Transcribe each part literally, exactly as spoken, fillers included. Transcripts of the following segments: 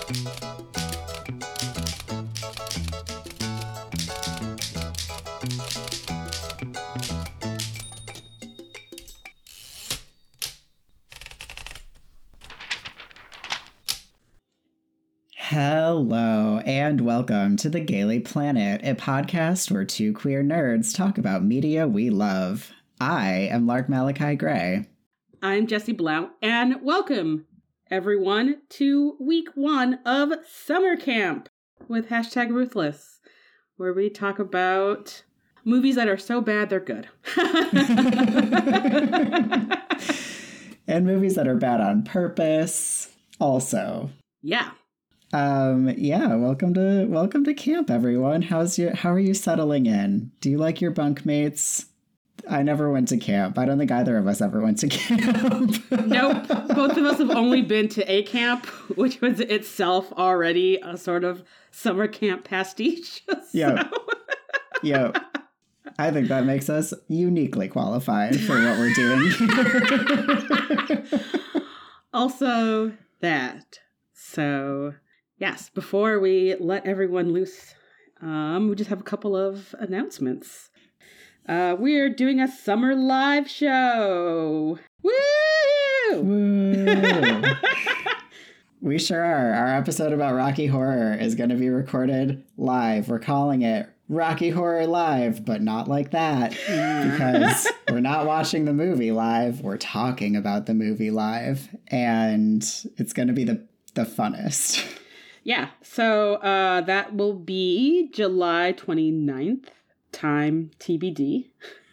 Hello, and welcome to The Gaily Planet, a podcast where two queer nerds talk about media we love. I am Lark Malachi Gray. I'm Jessie Blount, and welcome, everyone, to week one of Summer Camp with hashtag Ruthless, where we talk about movies that are so bad they're good. And movies that are bad on purpose, also. Yeah. Um, yeah, welcome to welcome to camp, everyone. How's your how are you settling in? Do you like your bunkmates? I never went to camp. I don't think either of us ever went to camp. Nope. Both of us have only been to a camp, which was itself already a sort of summer camp pastiche. So. Yeah. Yeah. I think that makes us uniquely qualified for what we're doing here. Also that. So, yes, before we let everyone loose, um, we just have a couple of announcements. Uh, we're doing a summer live show. Woo! Woo! We sure are. Our episode about Rocky Horror is going to be recorded live. We're calling it Rocky Horror Live, but not like that, because we're not watching the movie live. We're talking about the movie live, and it's going to be the, the funnest. Yeah, so uh, that will be July twenty-ninth. Time T B D.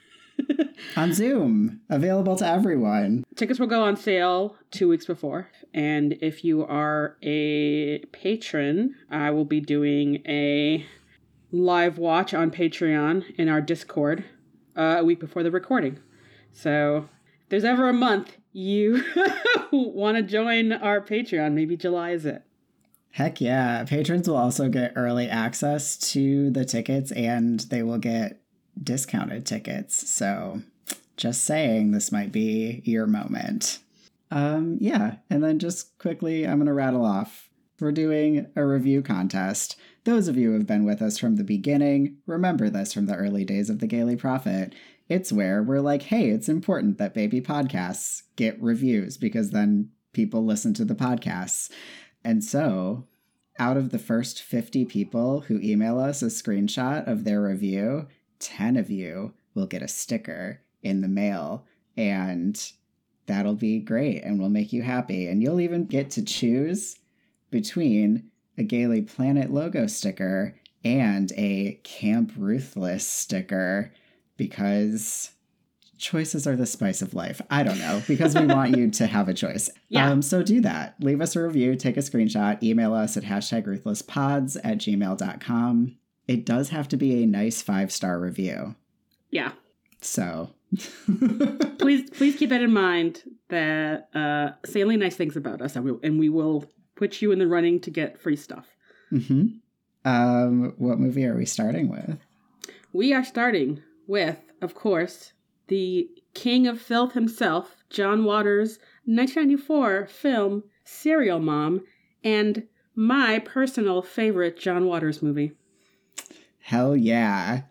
On Zoom, available to everyone. Tickets will go on sale two weeks before. And if you are a patron, I will be doing a live watch on Patreon in our Discord uh, a week before the recording. So if there's ever a month you want to join our Patreon, maybe July is it. Heck yeah. Patrons will also get early access to the tickets, and they will get discounted tickets. So just saying, this might be your moment. Um, yeah. And then just quickly, I'm going to rattle off. We're doing a review contest. Those of you who have been with us from the beginning, remember this from the early days of the Gaily Prophet. It's where we're like, hey, it's important that baby podcasts get reviews because then people listen to the podcasts. And so, out of the first fifty people who email us a screenshot of their review, ten of you will get a sticker in the mail. And that'll be great, and we'll make you happy. And you'll even get to choose between a Gaily Planet logo sticker and a Camp Ruthless sticker, because choices are the spice of life. I don't know, because we want you to have a choice. Yeah. Um, so do that. Leave us a review, take a screenshot, email us at hashtag ruthlesspods at gmail dot com. It does have to be a nice five-star review. Yeah. So. please please keep that in mind, that uh, say only nice things about us, and we, and we will put you in the running to get free stuff. Mm-hmm. Um, what movie are we starting with? We are starting with, of course, the king of filth himself, John Waters' nineteen ninety-four film, Serial Mom, and my personal favorite John Waters movie. Hell yeah.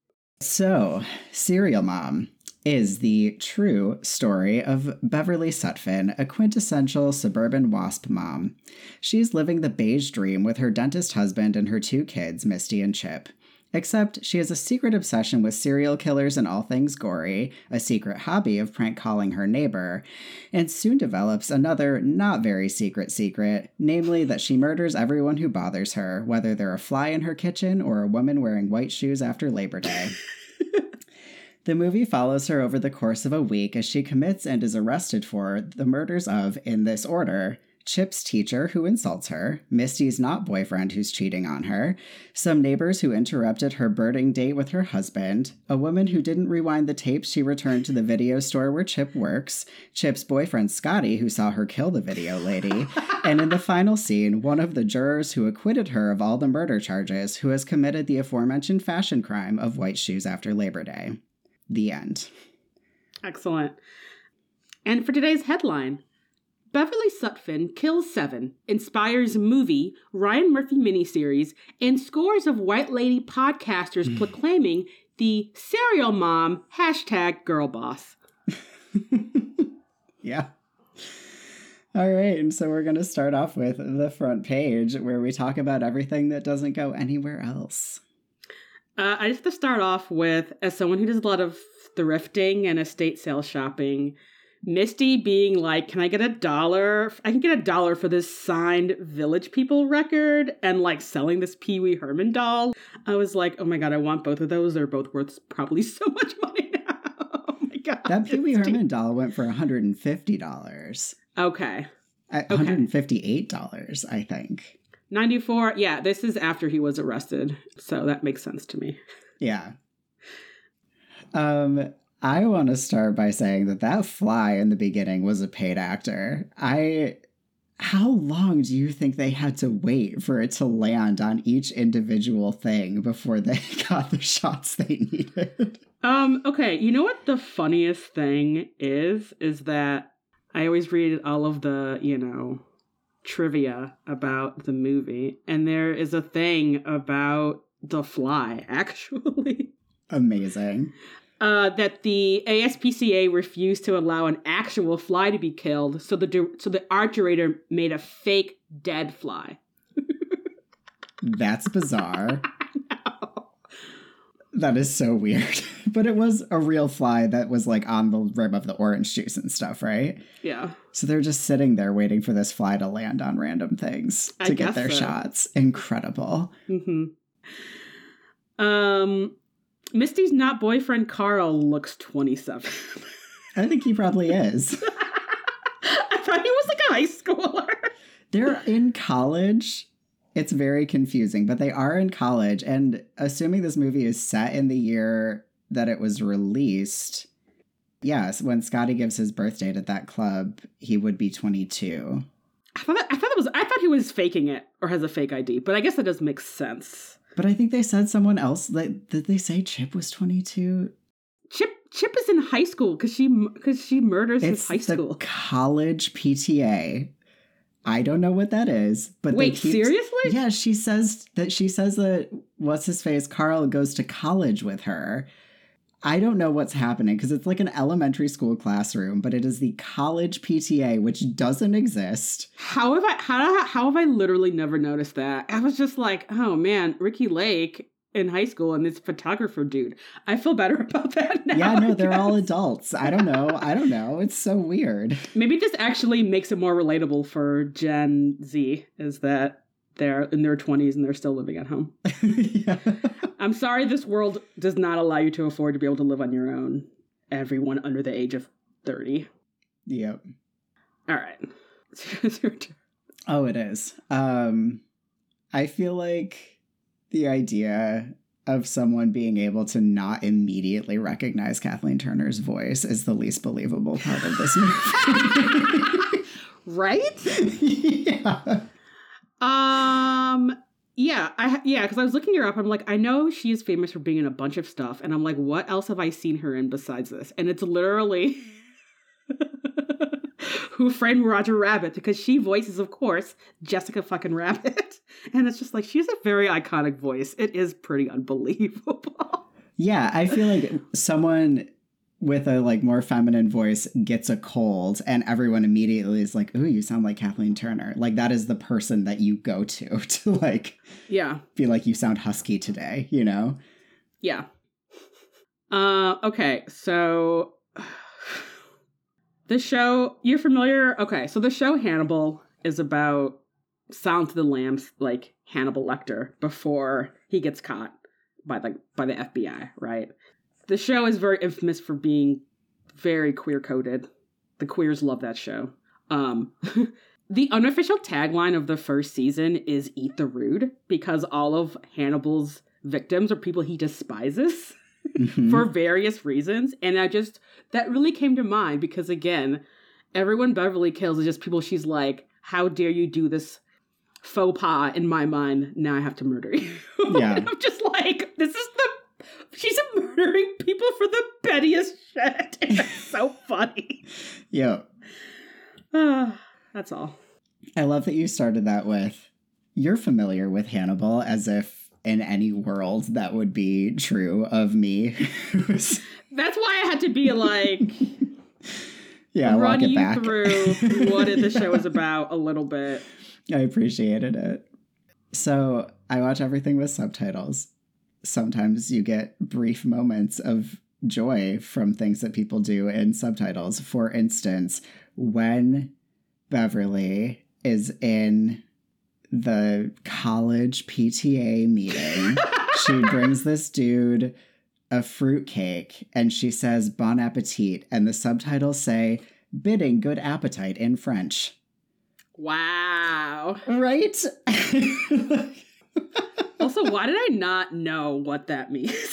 So, Serial Mom is the true story of Beverly Sutphin, a quintessential suburban WASP mom. She's living the beige dream with her dentist husband and her two kids, Misty and Chip. Except she has a secret obsession with serial killers and all things gory, a secret hobby of prank calling her neighbor, and soon develops another not very secret secret, namely that she murders everyone who bothers her, whether they're a fly in her kitchen or a woman wearing white shoes after Labor Day. The movie follows her over the course of a week as she commits and is arrested for the murders of, in this order, Chip's teacher who insults her, Misty's not boyfriend who's cheating on her, some neighbors who interrupted her birding date with her husband, a woman who didn't rewind the tapes she returned to the video store where Chip works, Chip's boyfriend Scotty who saw her kill the video lady, and in the final scene, one of the jurors who acquitted her of all the murder charges who has committed the aforementioned fashion crime of white shoes after Labor Day. The end. Excellent. And for today's headline, Beverly Sutphin Kills Seven inspires movie, Ryan Murphy miniseries, and scores of white lady podcasters proclaiming the serial mom hashtag girl boss. Yeah. All right, and so we're going to start off with the front page where we talk about everything that doesn't go anywhere else. Uh, I just have to start off with, as someone who does a lot of thrifting and estate sale shopping, Misty being like, can I get a dollar? I can get a dollar for this signed Village People record, and like selling this Pee Wee Herman doll. I was like, oh my God, I want both of those. They're both worth probably so much money now. Oh my God. That Pee Wee Herman doll went for one hundred fifty dollars. Okay. one hundred fifty-eight dollars, okay. I think. ninety-four. Yeah, this is after he was arrested. So that makes sense to me. Yeah. Um, I want to start by saying that that fly in the beginning was a paid actor. I... How long do you think they had to wait for it to land on each individual thing before they got the shots they needed? Um, okay, you know what the funniest thing is? Is that I always read all of the, you know, trivia about the movie, and there is a thing about the fly, actually. Amazing. Uh, that the A S P C A refused to allow an actual fly to be killed, so the so the art director made a fake dead fly. That's bizarre. That is so weird. But it was a real fly that was like on the rim of the orange juice and stuff, right? Yeah. So they're just sitting there waiting for this fly to land on random things to I get their so. shots. Incredible. Mm-hmm. Um, Misty's not boyfriend Carl looks twenty-seven. I think he probably is. I thought he was like a high schooler. They're in college. It's very confusing, but they are in college. And assuming this movie is set in the year that it was released, yes, when Scotty gives his birth date at that club, he would be twenty-two. I thought that, I thought it was I thought he was faking it or has a fake I D, but I guess that does make sense. But I think they said someone else. Like, did they say Chip was twenty-two? Chip Chip is in high school because she because she murders it's his high school. The college P T A. I don't know what that is, but wait, they keep, seriously? Yeah, she says that she says that what's his face Carl goes to college with her. I don't know what's happening because it's like an elementary school classroom, but it is the college P T A, which doesn't exist. How have I how how have I literally never noticed that? I was just like, oh man, Ricky Lake in high school and this photographer dude. I feel better about that now. Yeah, no, I they're guess. all adults. I don't know. I don't know. It's so weird. Maybe this actually makes it more relatable for Gen Z, is that they're in their twenties and they're still living at home. Yeah. I'm sorry this world does not allow you to afford to be able to live on your own. Everyone under the age of thirty. Yep. All right. It's your turn. Oh, it is. Um, I feel like the idea of someone being able to not immediately recognize Kathleen Turner's voice is the least believable part of this movie. Right? Yeah. Um, yeah, I yeah, because I was looking her up. I'm like, I know she is famous for being in a bunch of stuff, and I'm like, what else have I seen her in besides this? And it's literally Who Framed Roger Rabbit, because she voices, of course, Jessica fucking Rabbit, and it's just like she has a very iconic voice. It is pretty unbelievable. Yeah, I feel like someone with a like more feminine voice gets a cold and everyone immediately is like, ooh, you sound like Kathleen Turner. Like that is the person that you go to to like Yeah. be like, you sound husky today, you know? Yeah. Uh okay, so the show, you're familiar? Okay, so the show Hannibal is about Silence of the Lambs, like Hannibal Lecter before he gets caught by the by the F B I, right? The show is very infamous for being very queer-coded. The queers love that show. Um, the unofficial tagline of the first season is "Eat the Rude," because all of Hannibal's victims are people he despises Mm-hmm. for various reasons. And I just, that really came to mind because, again, everyone Beverly kills is just people she's like, how dare you do this faux pas in my mind? Now I have to murder you. Yeah. And I'm just like, this is the, she's murdering people for the pettiest shit. It's so funny. Yeah. Uh, That's all. I love that you started that with, you're familiar with Hannibal, as if in any world that would be true of me. That's why I had to be like, yeah, run walk it you back. through what the show is about a little bit. I appreciated it. So I watch everything with subtitles. Sometimes you get brief moments of joy from things that people do in subtitles. For instance, when Beverly is in the college P T A meeting, she brings this dude a fruitcake and she says bon appetit, and the subtitles say bidding good appetite in French. Wow. Right? Also, why did I not know what that means?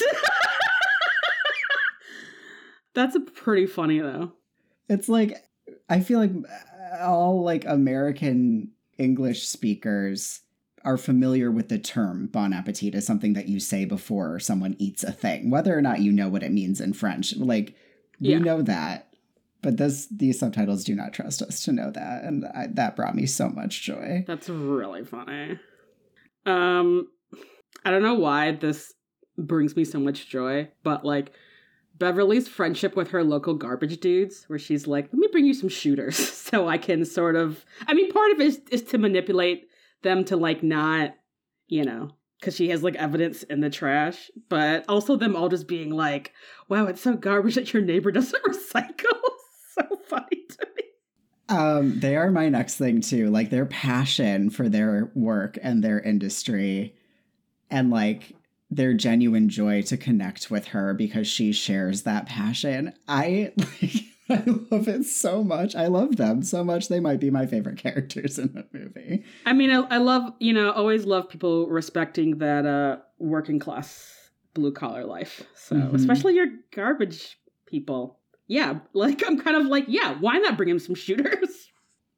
That's a pretty funny, though. It's like, I feel like all like American English speakers are familiar with the term bon appetit as something that you say before someone eats a thing, whether or not you know what it means in French. Like, we Yeah. know that, but this these subtitles do not trust us to know that, and I, that brought me so much joy. That's really funny. Um, I don't know why this brings me so much joy, but like Beverly's friendship with her local garbage dudes, where she's like, let me bring you some shooters so I can sort of, I mean, part of it is, is to manipulate them to like not, you know, because she has like evidence in the trash, but also them all just being like, wow, it's so garbage that your neighbor doesn't recycle. So funny to me. Um, they are my next thing too. Like their passion for their work and their industry, and like their genuine joy to connect with her because she shares that passion. I like, I love it so much. I love them so much. They might be my favorite characters in the movie. I mean, I, I love, you know, always love people respecting that uh, working class blue collar life. So, Mhm. especially your garbage people. Yeah, like I'm kind of like, yeah, why not bring him some shooters?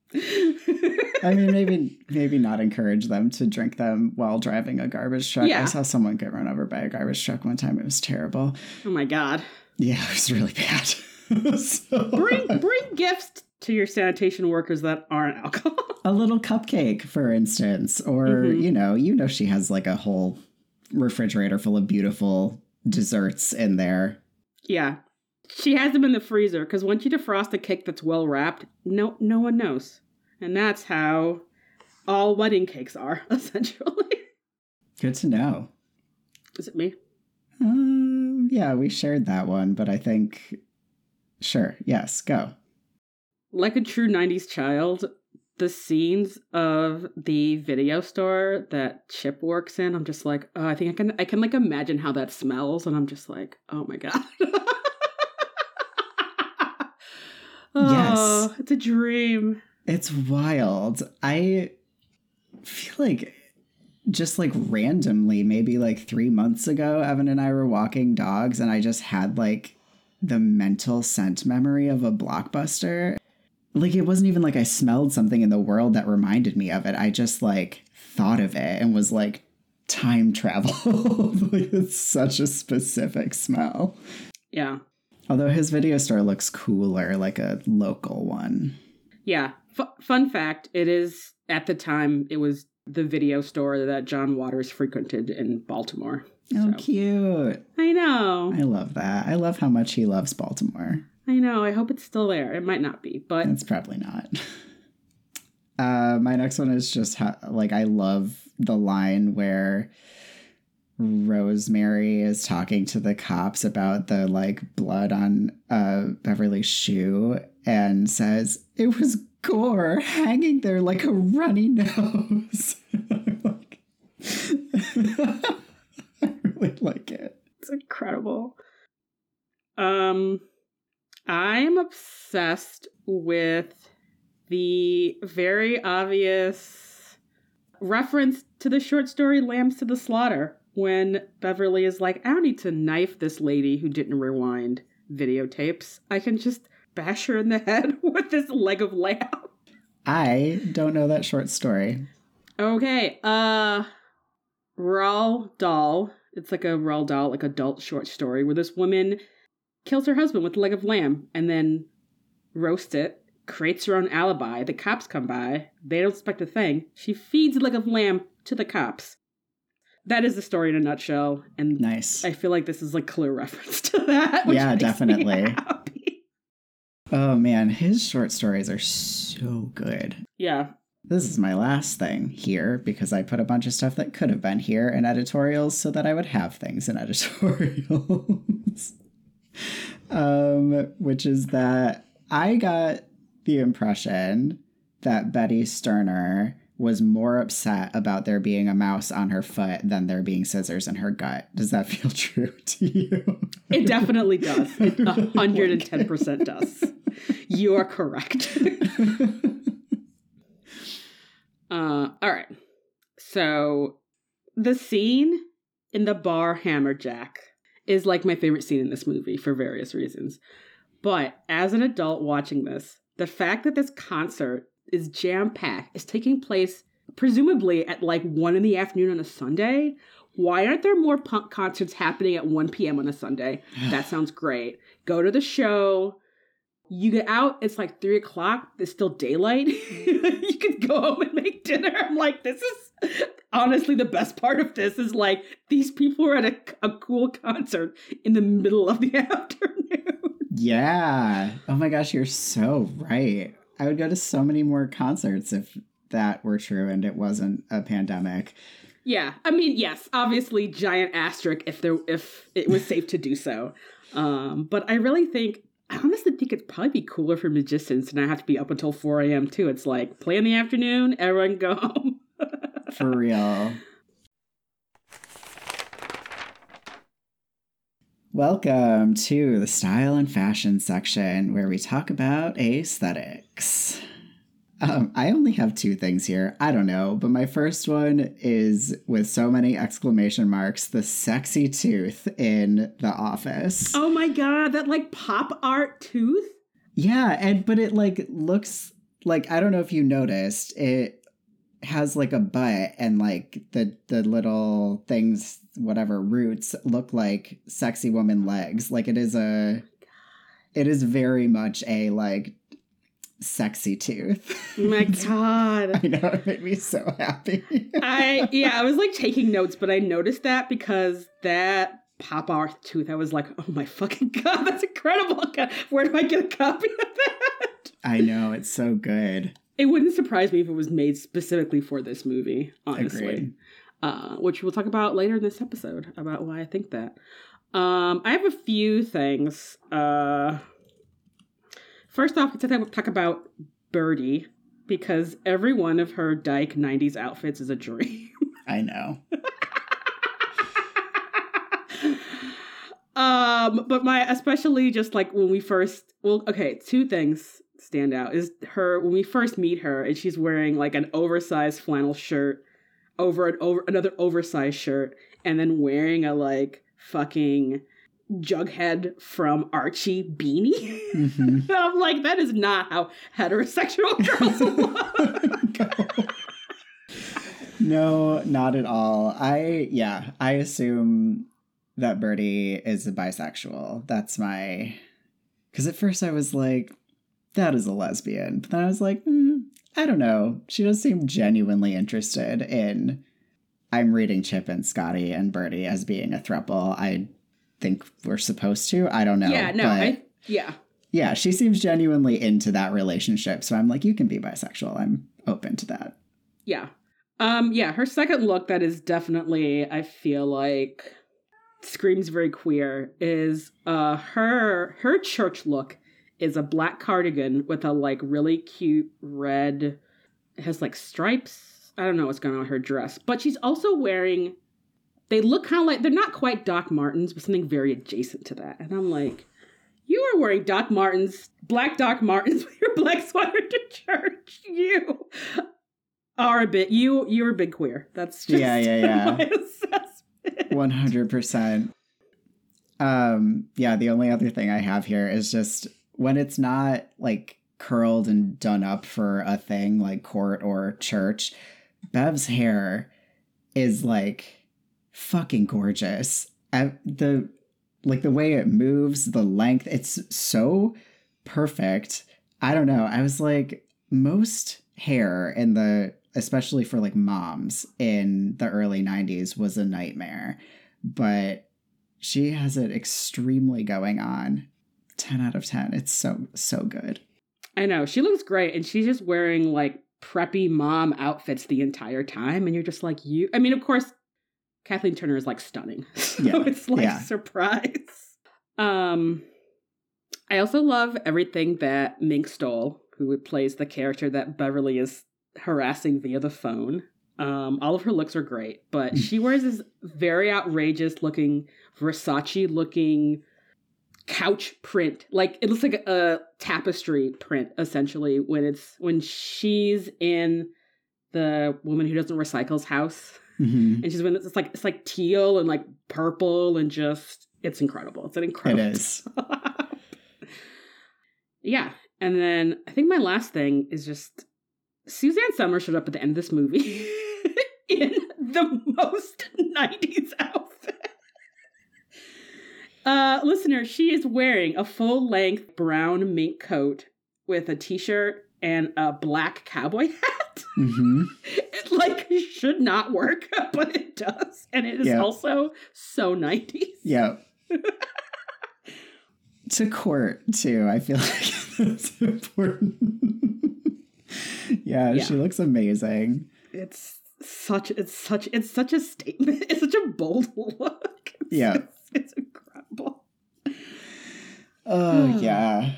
I mean, maybe maybe not encourage them to drink them while driving a garbage truck. Yeah. I saw someone get run over by a garbage truck one time. It was terrible. Oh my God. Yeah, it was really bad. So, Bring bring gifts to your sanitation workers that aren't alcohol. a little cupcake, for instance, or, Mhm. you know, you know, she has like a whole refrigerator full of beautiful desserts in there. Yeah. She has them in the freezer because once you defrost a cake that's well wrapped, no no one knows. And that's how all wedding cakes are, essentially. Good to know. Is it me? Um, yeah, we shared that one, but I think, sure, yes, go. Like a true nineties child, the scenes of the video store that Chip works in, I'm just like, oh, I think I can I can like imagine how that smells, and I'm just like, oh my God. Oh, Yes. it's a dream. It's wild. I feel like just like randomly, maybe like three months ago, Evan and I were walking dogs and I just had like the mental scent memory of a Blockbuster. Like it wasn't even like I smelled something in the world that reminded me of it. I just like thought of it and was like, time travel. Like it's such a specific smell. Yeah. Although his video store looks cooler, like a local one. Yeah. F- fun fact, it is, at the time, it was the video store that John Waters frequented in Baltimore. Oh, So. cute. I know. I love that. I love how much he loves Baltimore. I know. I hope it's still there. It might not be, but... It's probably not. Uh, my next one is just how, like, I love the line where Rosemary is talking to the cops about the like blood on uh, Beverly's shoe and says, it was gore hanging there like a runny nose. Like, I really like it. It's incredible. Um, I'm obsessed with the very obvious reference to the short story Lambs to the Slaughter, when Beverly is like, I don't need to knife this lady who didn't rewind videotapes. I can just bash her in the head with this leg of lamb. I don't know that short story. Okay, uh, Roald Dahl. It's like a Roald Dahl, like adult short story where this woman kills her husband with a leg of lamb and then roasts it, creates her own alibi. The cops come by. They don't suspect a thing. She feeds a leg of lamb to the cops. That is the story in a nutshell. And nice. I feel like this is a clear reference to that. Which yeah, makes definitely. Me happy. Oh, man. His short stories are so good. Yeah. This is my last thing here because I put a bunch of stuff that could have been here in editorials so that I would have things in editorials. um, which is that I got the impression that Betty Sterner was more upset about there being a mouse on her foot than there being scissors in her gut. Does that feel true to you? It definitely does. It one hundred ten percent does. You are correct. uh, all right. So the scene in the bar Hammerjack is like my favorite scene in this movie for various reasons. But as an adult watching this, the fact that this concert is jam-packed, is taking place presumably at like one in the afternoon on a Sunday. Why aren't there more punk concerts happening at one p.m. on a Sunday? That sounds great. Go to the show. You get out, it's like three o'clock. There's still daylight. You could go home and make dinner. I'm like, this is honestly the best part of this is like these people are at a, a cool concert in the middle of the afternoon. Yeah. Oh my gosh, you're so right. I would go to so many more concerts if that were true and it wasn't a pandemic. Yeah. I mean, yes, obviously giant asterisk if there if it was safe to do so. Um, but I really think I honestly think it'd probably be cooler for magicians to not have to be up until four a.m. too. It's like play in the afternoon, everyone go home. For real. Welcome to the style and fashion section where we talk about aesthetics. Um, I only have two things here. I don't know, but my first one is with so many exclamation marks, the sexy tooth in The Office. Oh my God, that like pop art tooth? Yeah, and but it like looks like, I don't know if you noticed, it has like a butt and like the the little things, whatever roots look like sexy woman legs. Like it is a it is very much a like sexy tooth. Oh my God. I know, it made me so happy. I yeah, I was like taking notes, but I noticed that because that pop art tooth, I was like, oh my fucking God, that's incredible. Where do I get a copy of that? I know, it's so good. It wouldn't surprise me if it was made specifically for this movie, honestly. Agreed. Uh, which we'll talk about later in this episode, about why I think that. Um, I have a few things. Uh, first off, let's talk about Birdie, because every one of her dyke nineties outfits is a dream. I know. um, but my, especially just like when we first, well, okay, two things stand out is her when we first meet her and she's wearing like an oversized flannel shirt over an over another oversized shirt and then wearing a like fucking Jughead from Archie beanie. Mm-hmm. I'm like, that is not how heterosexual girls look. No, not at all. I yeah, I assume that Birdie is a bisexual. That's my because at first I was like, that is a lesbian. But then I was like, mm, I don't know. She does seem genuinely interested in, I'm reading Chip and Scotty and Birdie as being a throuple. I think we're supposed to. I don't know. Yeah, no, but I, yeah. Yeah, she seems genuinely into that relationship. So I'm like, you can be bisexual. I'm open to that. Yeah. Um, yeah, her second look that is definitely, I feel like, screams very queer is uh her her church look is a black cardigan with a like really cute red, it has like stripes. I don't know what's going on with her dress, but she's also wearing, they look kind of like, they're not quite Doc Martens, but something very adjacent to that. And I'm like, you are wearing Doc Martens, black Doc Martens with your black sweater to church. You are a bit, you, you're a big queer. That's just yeah, yeah, yeah. my assessment. one hundred percent. Um, yeah, the only other thing I have here is just, when it's not like curled and done up for a thing like court or church, Bev's hair is like fucking gorgeous. I, the like the way it moves, the length, it's so perfect. I don't know. I was like, most hair in the, especially for like moms in the early nineties was a nightmare. But she has it extremely going on. ten out of ten. It's so, so good. I know. She looks great. And she's just wearing like preppy mom outfits the entire time. And you're just like, you, I mean, of course, Kathleen Turner is like stunning. So yeah. It's like yeah. surprise. Um, I also love everything that Mink Stole, who plays the character that Beverly is harassing via the phone. Um, all of her looks are great, but she wears this very outrageous looking, Versace looking couch print. Like it looks like a tapestry print, essentially, when it's when she's in the Woman Who Doesn't Recycle's house. Mm-hmm. And she's when it's like it's like teal and like purple and just it's incredible. It's an incredible. It is. Yeah. And then I think my last thing is just Suzanne Somers showed up at the end of this movie in the most nineties outfit. Uh, listener, she is wearing a full-length brown mink coat with a t-shirt and a black cowboy hat. Mm-hmm. It like should not work, but it does. And it is yep. also so nineties. Yeah. To court, too. I feel like that's important. yeah, yeah, she looks amazing. It's such, it's such, it's such a statement. It's such a bold look. It's, yeah. It's, it's incredible. Oh, yeah.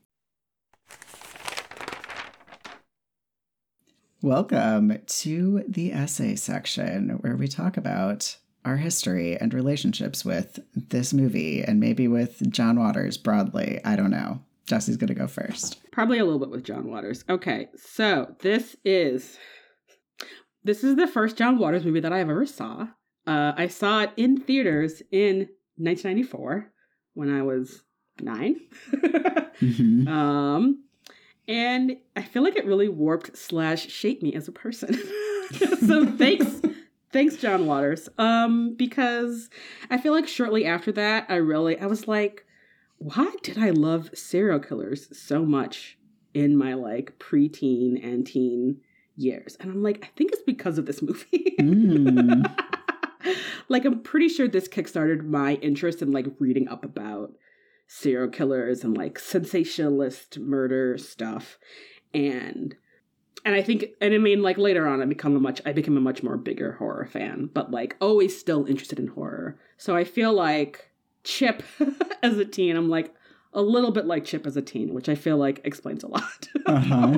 Welcome to the essay section where we talk about our history and relationships with this movie and maybe with John Waters broadly. I don't know. Jesse's going to go first. Probably a little bit with John Waters. Okay, so this is this is the first John Waters movie that I ever saw. Uh, I saw it in theaters in nineteen ninety-four when I was nine. mm-hmm. Um, and I feel like it really warped slash shaped me as a person. So thanks. Thanks, John Waters. Um, because I feel like shortly after that, I really, I was like, why did I love serial killers so much in my like preteen and teen years? And I'm like, I think it's because of this movie. Mm. Like, I'm pretty sure this kickstarted my interest in like reading up about serial killers and like sensationalist murder stuff. And And I think, and I mean, like later on, I become a much, I became a much more bigger horror fan, but like always still interested in horror. So I feel like Chip as a teen, I'm like a little bit like Chip as a teen, which I feel like explains a lot. Uh-huh.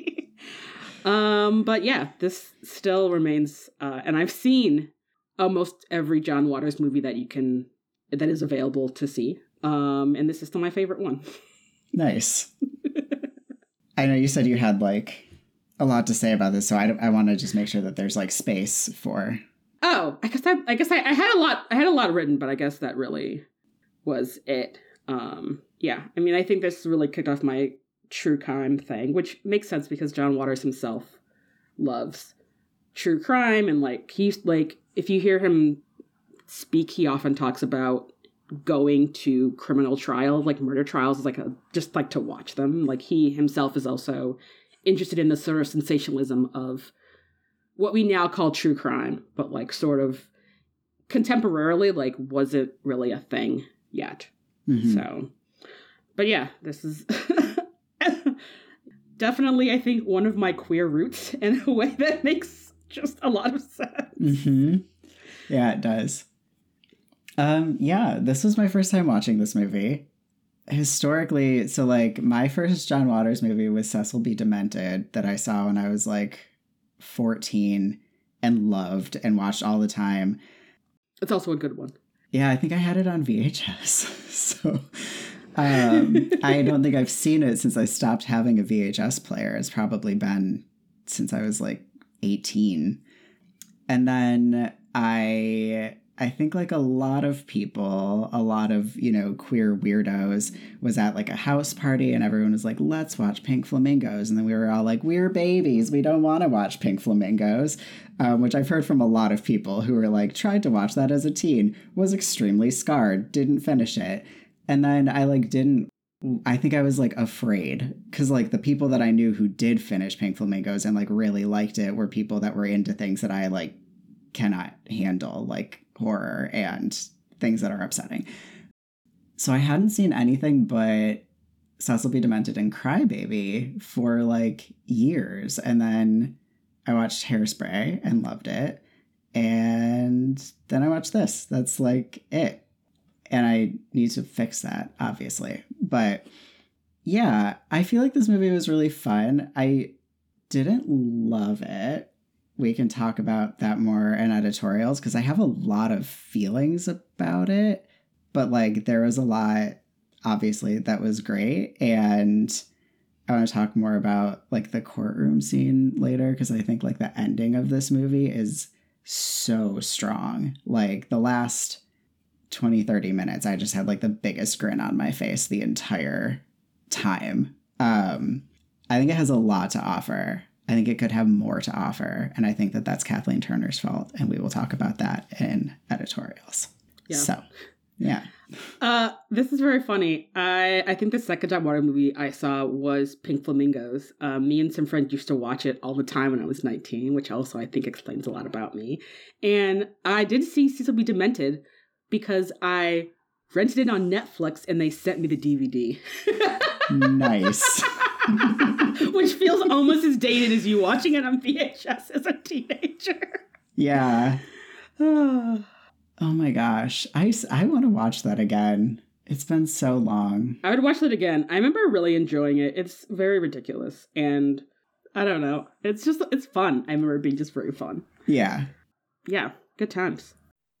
um, but yeah, this still remains, uh, and I've seen almost every John Waters movie that you can, that is available to see. Um, and this is still my favorite one. Nice. I know you said you had like a lot to say about this, so I, I want to just make sure that there's like space for. Oh, I guess I, I guess I, I had a lot. I had a lot written, but I guess that really was it. Um, yeah, I mean, I think this really kicked off my true crime thing, which makes sense because John Waters himself loves true crime, and like he's like, if you hear him speak, he often talks about going to criminal trials, like murder trials, is like a just like to watch them. Like he himself is also interested in the sort of sensationalism of what we now call true crime, but like sort of contemporarily, like wasn't really a thing yet. Mm-hmm. So, but yeah, this is definitely, I think, one of my queer roots in a way that makes just a lot of sense. Mm-hmm. Yeah, it does. Um, yeah, this was my first time watching this movie. Historically, so like my first John Waters movie was Cecil B. Demented that I saw when I was like fourteen and loved and watched all the time. It's also a good one. Yeah, I think I had it on V H S. So um, I don't think I've seen it since I stopped having a V H S player. It's probably been since I was like eighteen. And then I... I think like a lot of people, a lot of, you know, queer weirdos was at like a house party and everyone was like, let's watch Pink Flamingos. And then we were all like, we're babies. We don't want to watch Pink Flamingos, um, which I've heard from a lot of people who were like, tried to watch that as a teen, was extremely scarred, didn't finish it. And then I like didn't I think I was like afraid because like the people that I knew who did finish Pink Flamingos and like really liked it were people that were into things that I like cannot handle, like horror and things that are upsetting. So I hadn't seen anything but Cecil B. Demented and Crybaby for like years. And then I watched Hairspray and loved it. And then I watched this. That's like it. And I need to fix that, obviously. But yeah, I feel like this movie was really fun. I didn't love it. We can talk about that more in editorials because I have a lot of feelings about it. But like there was a lot, obviously, that was great. And I want to talk more about like the courtroom scene later because I think like the ending of this movie is so strong. Like the last twenty, thirty minutes, I just had like the biggest grin on my face the entire time. Um, I think it has a lot to offer. I think it could have more to offer. And I think that that's Kathleen Turner's fault. And we will talk about that in editorials. Yeah. So, yeah. Uh, this is very funny. I, I think the second John Waters movie I saw was Pink Flamingos. Uh, me and some friends used to watch it all the time when I was nineteen, which also I think explains a lot about me. And I did see Cecil B. Demented because I rented it on Netflix and they sent me the D V D. Nice. Which feels almost as dated as you watching it on V H S as a teenager. Yeah. Oh my gosh. I, I want to watch that again. It's been so long. I would watch that again. I remember really enjoying it. It's very ridiculous. And I don't know. It's just, it's fun. I remember it being just very fun. Yeah. Yeah. Good times.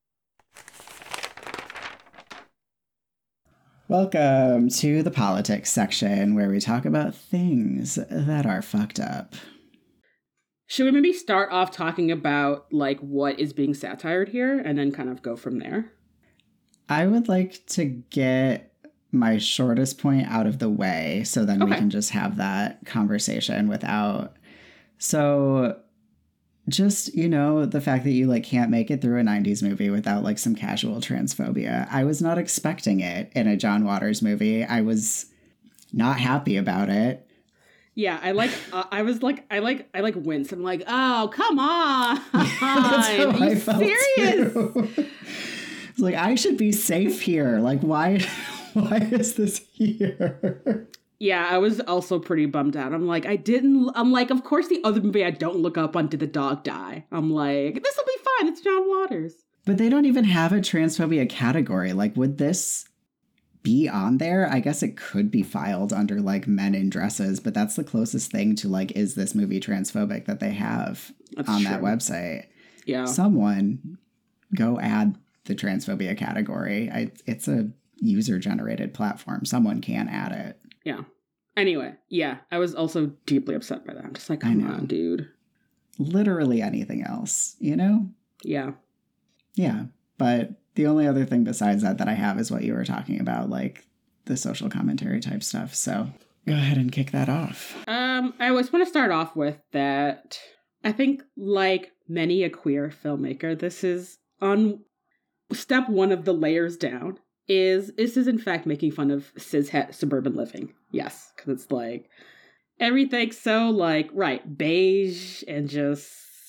Welcome to the politics section where we talk about things that are fucked up. Should we maybe start off talking about like what is being satired here and then kind of go from there? I would like to get my shortest point out of the way so then okay. we can just have that conversation without. So just, you know, the fact that you like can't make it through a nineties movie without like some casual transphobia. I was not expecting it in a John Waters movie. I was not happy about it. Yeah, I like, uh, I was like, I like, I like wince. I'm like, oh, come on. That's how Are you I felt serious? Too. It's like, I should be safe here. Like, why, why is this here? Yeah, I was also pretty bummed out. I'm like, I didn't, I'm like, of course the other movie I don't look up on Did the Dog Die? I'm like, this will be fine. It's John Waters. But they don't even have a transphobia category. Like, would this be on there? I guess it could be filed under like men in dresses, but that's the closest thing to like, is this movie transphobic that they have that's on true. That website. Yeah. Someone go add the transphobia category. I, it's a user generated platform. Someone can add it. Yeah. Anyway, yeah, I was also deeply upset by that. I'm just like, come on, dude. Literally anything else, you know? Yeah. Yeah. But the only other thing besides that that I have is what you were talking about, like the social commentary type stuff. So go ahead and kick that off. Um, I always want to start off with that. I think like many a queer filmmaker, this is on step one of the layers down. Is this is in fact making fun of cishet suburban living. Yes, because it's like everything's so like, right, beige and just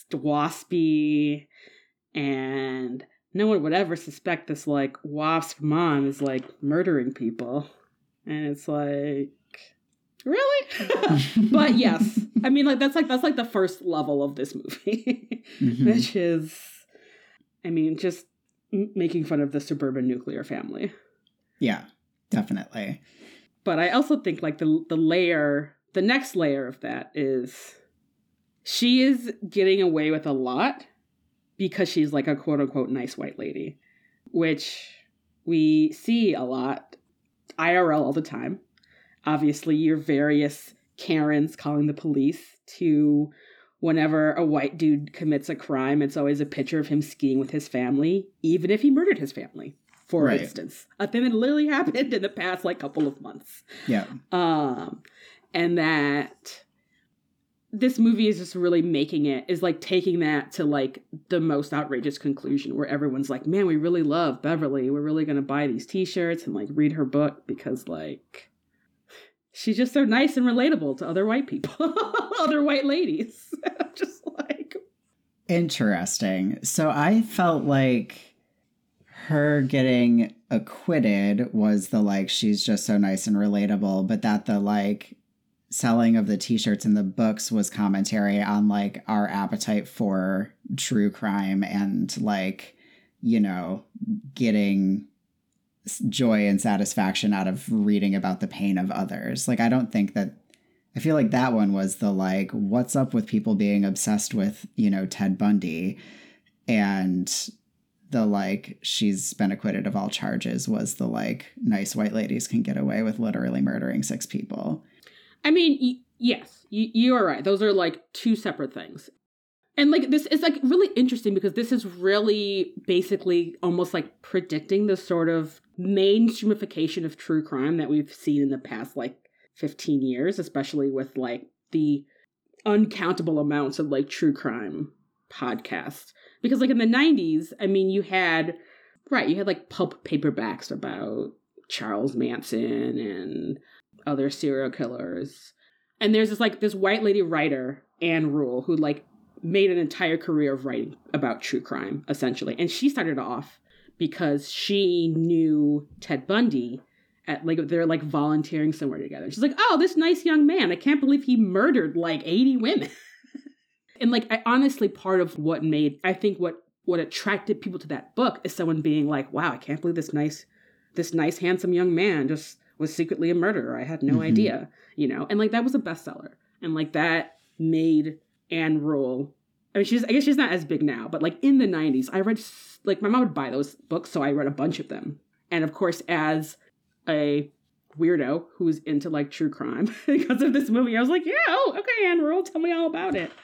waspy, and no one would ever suspect this like wasp mom is like murdering people. And it's like, really? But yes, I mean like that's like that's like the first level of this movie. Mm-hmm. Which is, I mean, just making fun of the suburban nuclear family. Yeah, definitely. But I also think like the the layer, the next layer of that is she is getting away with a lot because she's like a quote unquote nice white lady, which we see a lot I R L all the time. Obviously, your various Karens calling the police to whenever a white dude commits a crime, it's always a picture of him skiing with his family, even if he murdered his family, for right. instance. A thing that literally happened in the past, like, couple of months. Yeah. Um, and that this movie is just really making it, is, like, taking that to, like, the most outrageous conclusion, where everyone's like, man, we really love Beverly. We're really going to buy these T-shirts and, like, read her book because, like, she's just so nice and relatable to other white people, other white ladies. Just like. Interesting. So I felt like her getting acquitted was the like, she's just so nice and relatable, but that the like selling of the t-shirts and the books was commentary on like our appetite for true crime and like, you know, getting joy and satisfaction out of reading about the pain of others. Like, I don't think that, I feel like that one was the like, what's up with people being obsessed with, you know, Ted Bundy, and the like, she's been acquitted of all charges was the like, nice white ladies can get away with literally murdering six people. I mean, y- yes, y- you are right. Those are like two separate things. And like this is like really interesting because this is really basically almost like predicting the sort of mainstreamification of true crime that we've seen in the past like fifteen years, especially with like the uncountable amounts of like true crime podcasts. Because like in the nineties, I mean, you had, right, you had like pulp paperbacks about Charles Manson and other serial killers. And there's this like this white lady writer, Anne Rule, who like made an entire career of writing about true crime, essentially. And she started off because she knew Ted Bundy at like, they're like volunteering somewhere together. She's like, oh, this nice young man, I can't believe he murdered like eighty women. And like, I honestly, part of what made, I think what, what attracted people to that book is someone being like, wow, I can't believe this nice, this nice, handsome young man just was secretly a murderer. I had no mm-hmm. idea, you know? And like, that was a bestseller. And like, that made Anne Rule, I mean, she's, I guess she's not as big now, but like in the nineties, I read, like my mom would buy those books, so I read a bunch of them. And of course, as a weirdo who's into like true crime because of this movie, I was like, yeah, oh, okay, Anne Rule, tell me all about it.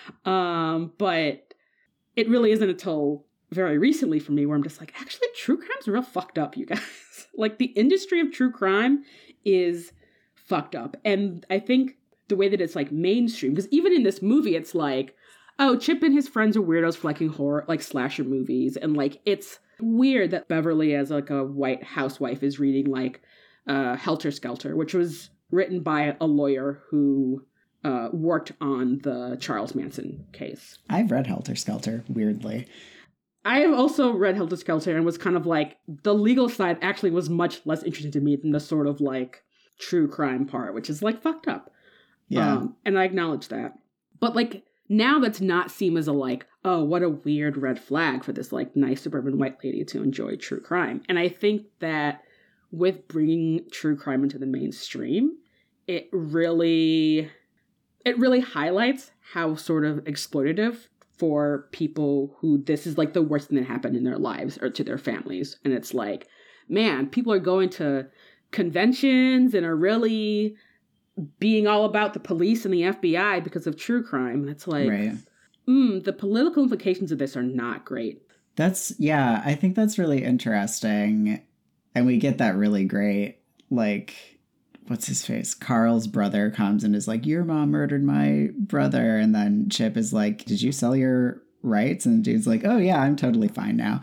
Um, but it really isn't until very recently for me where I'm just like, actually, true crime's real fucked up, you guys. Like the industry of true crime is fucked up. And I think the way that it's like mainstream, because even in this movie, it's like, oh, Chip and his friends are weirdos for liking horror, like slasher movies. And like, it's weird that Beverly, as like a white housewife, is reading like uh, Helter Skelter, which was written by a lawyer who uh, worked on the Charles Manson case. I've read Helter Skelter, weirdly. I have also read Helter Skelter and was kind of like, the legal side actually was much less interesting to me than the sort of like true crime part, which is like fucked up. Yeah. Um, and I acknowledge that. But like, now that's not seen as a like, oh, what a weird red flag for this like nice suburban white lady to enjoy true crime. And I think that with bringing true crime into the mainstream, it really, it really highlights how sort of exploitative for people who this is like the worst thing that happened in their lives or to their families. And it's like, man, people are going to conventions and are really being all about the police and the F B I because of true crime. And it's like, right. mm, the political implications of this are not great. That's, yeah, I think that's really interesting. And we get that really great, like, what's his face? Carl's brother comes and is like, your mom murdered my brother. And then Chip is like, did you sell your rights? And the dude's like, oh yeah, I'm totally fine now.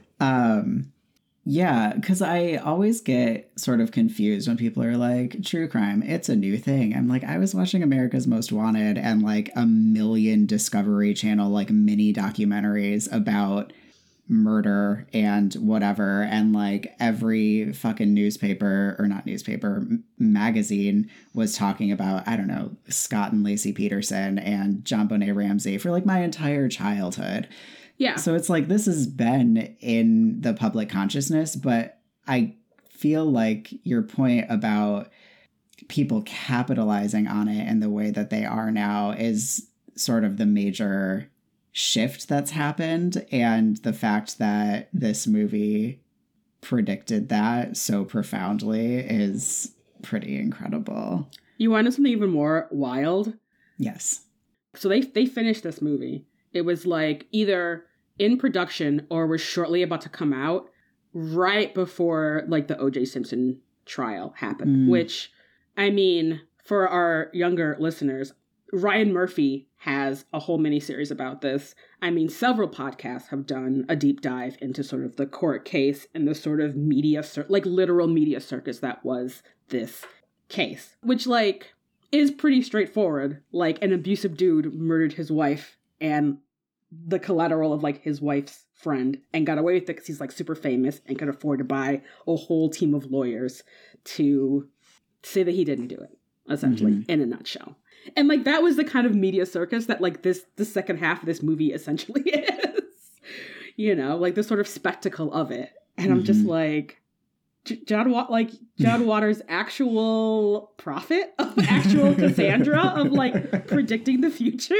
Um, yeah, because I always get sort of confused when people are like, true crime, it's a new thing. I'm like, I was watching America's Most Wanted and like a million Discovery Channel, like mini documentaries about murder and whatever. And like every fucking newspaper or not newspaper m- magazine was talking about, I don't know, Scott and Lacey Peterson and John Bonet Ramsey for like my entire childhood. Yeah. So it's like, this has been in the public consciousness, but I feel like your point about people capitalizing on it in the way that they are now is sort of the major shift that's happened. And the fact that this movie predicted that so profoundly is pretty incredible. You want something even more wild? Yes. So they they finished this movie. It was like either in production or was shortly about to come out right before like the O J Simpson trial happened, mm. which, I mean, for our younger listeners, Ryan Murphy has a whole miniseries about this. I mean, several podcasts have done a deep dive into sort of the court case and the sort of media, cir- like literal media circus that was this case, which, like, is pretty straightforward. Like, an abusive dude murdered his wife and the collateral of, like, his wife's friend and got away with it because he's, like, super famous and could afford to buy a whole team of lawyers to say that he didn't do it, essentially, mm-hmm. in a nutshell. And, like, that was the kind of media circus that, like, this, the second half of this movie essentially is. You know, like, the sort of spectacle of it. And mm-hmm. I'm just like, J- John, Wa- like, John Waters' actual prophet of actual Cassandra of, like, predicting the future.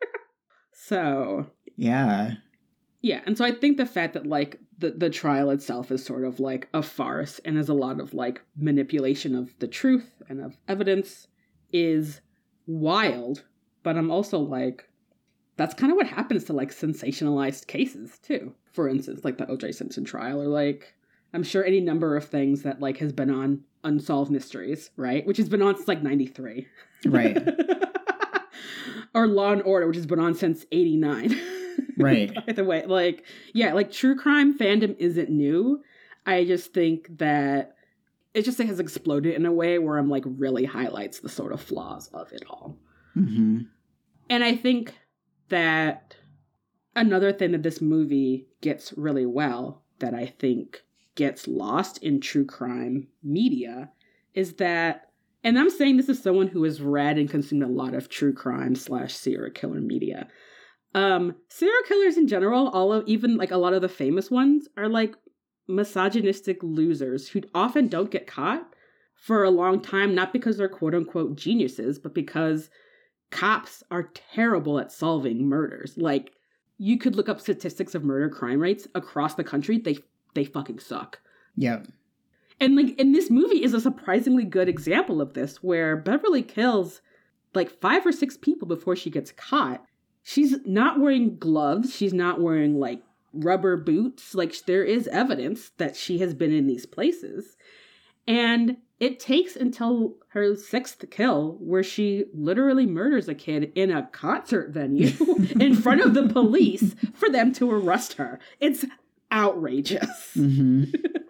So. Yeah. Yeah. And so I think the fact that, like, the, the trial itself is sort of, like, a farce and has a lot of, like, manipulation of the truth and of evidence is wild. But I'm also like, that's kind of what happens to, like, sensationalized cases, too. For instance, like the O J Simpson trial, or, like, I'm sure any number of things that, like, has been on Unsolved Mysteries, right? Which has been on since, like, ninety-three. Right. Or Law and Order, which has been on since eighty-nine. Right. By the way, like, yeah, like, true crime fandom isn't new. I just think that it just has exploded in a way where I'm, like, really highlights the sort of flaws of it all. Mm-hmm. And I think that another thing that this movie gets really well that I think gets lost in true crime media is that, and I'm saying this as someone who has read and consumed a lot of true crime slash serial killer media. Um, serial killers in general, all of, even like a lot of the famous ones, are like misogynistic losers who often don't get caught for a long time, not because they're quote unquote geniuses, but because cops are terrible at solving murders. Like, you could look up statistics of murder crime rates across the country. They they fucking suck. Yeah. And, like, and this movie is a surprisingly good example of this, where Beverly kills like five or six people before she gets caught. She's not wearing gloves. She's not wearing, like, rubber boots. Like, there is evidence that she has been in these places. And it takes until her sixth kill, where she literally murders a kid in a concert venue in front of the police for them to arrest her. It's outrageous. Mm-hmm.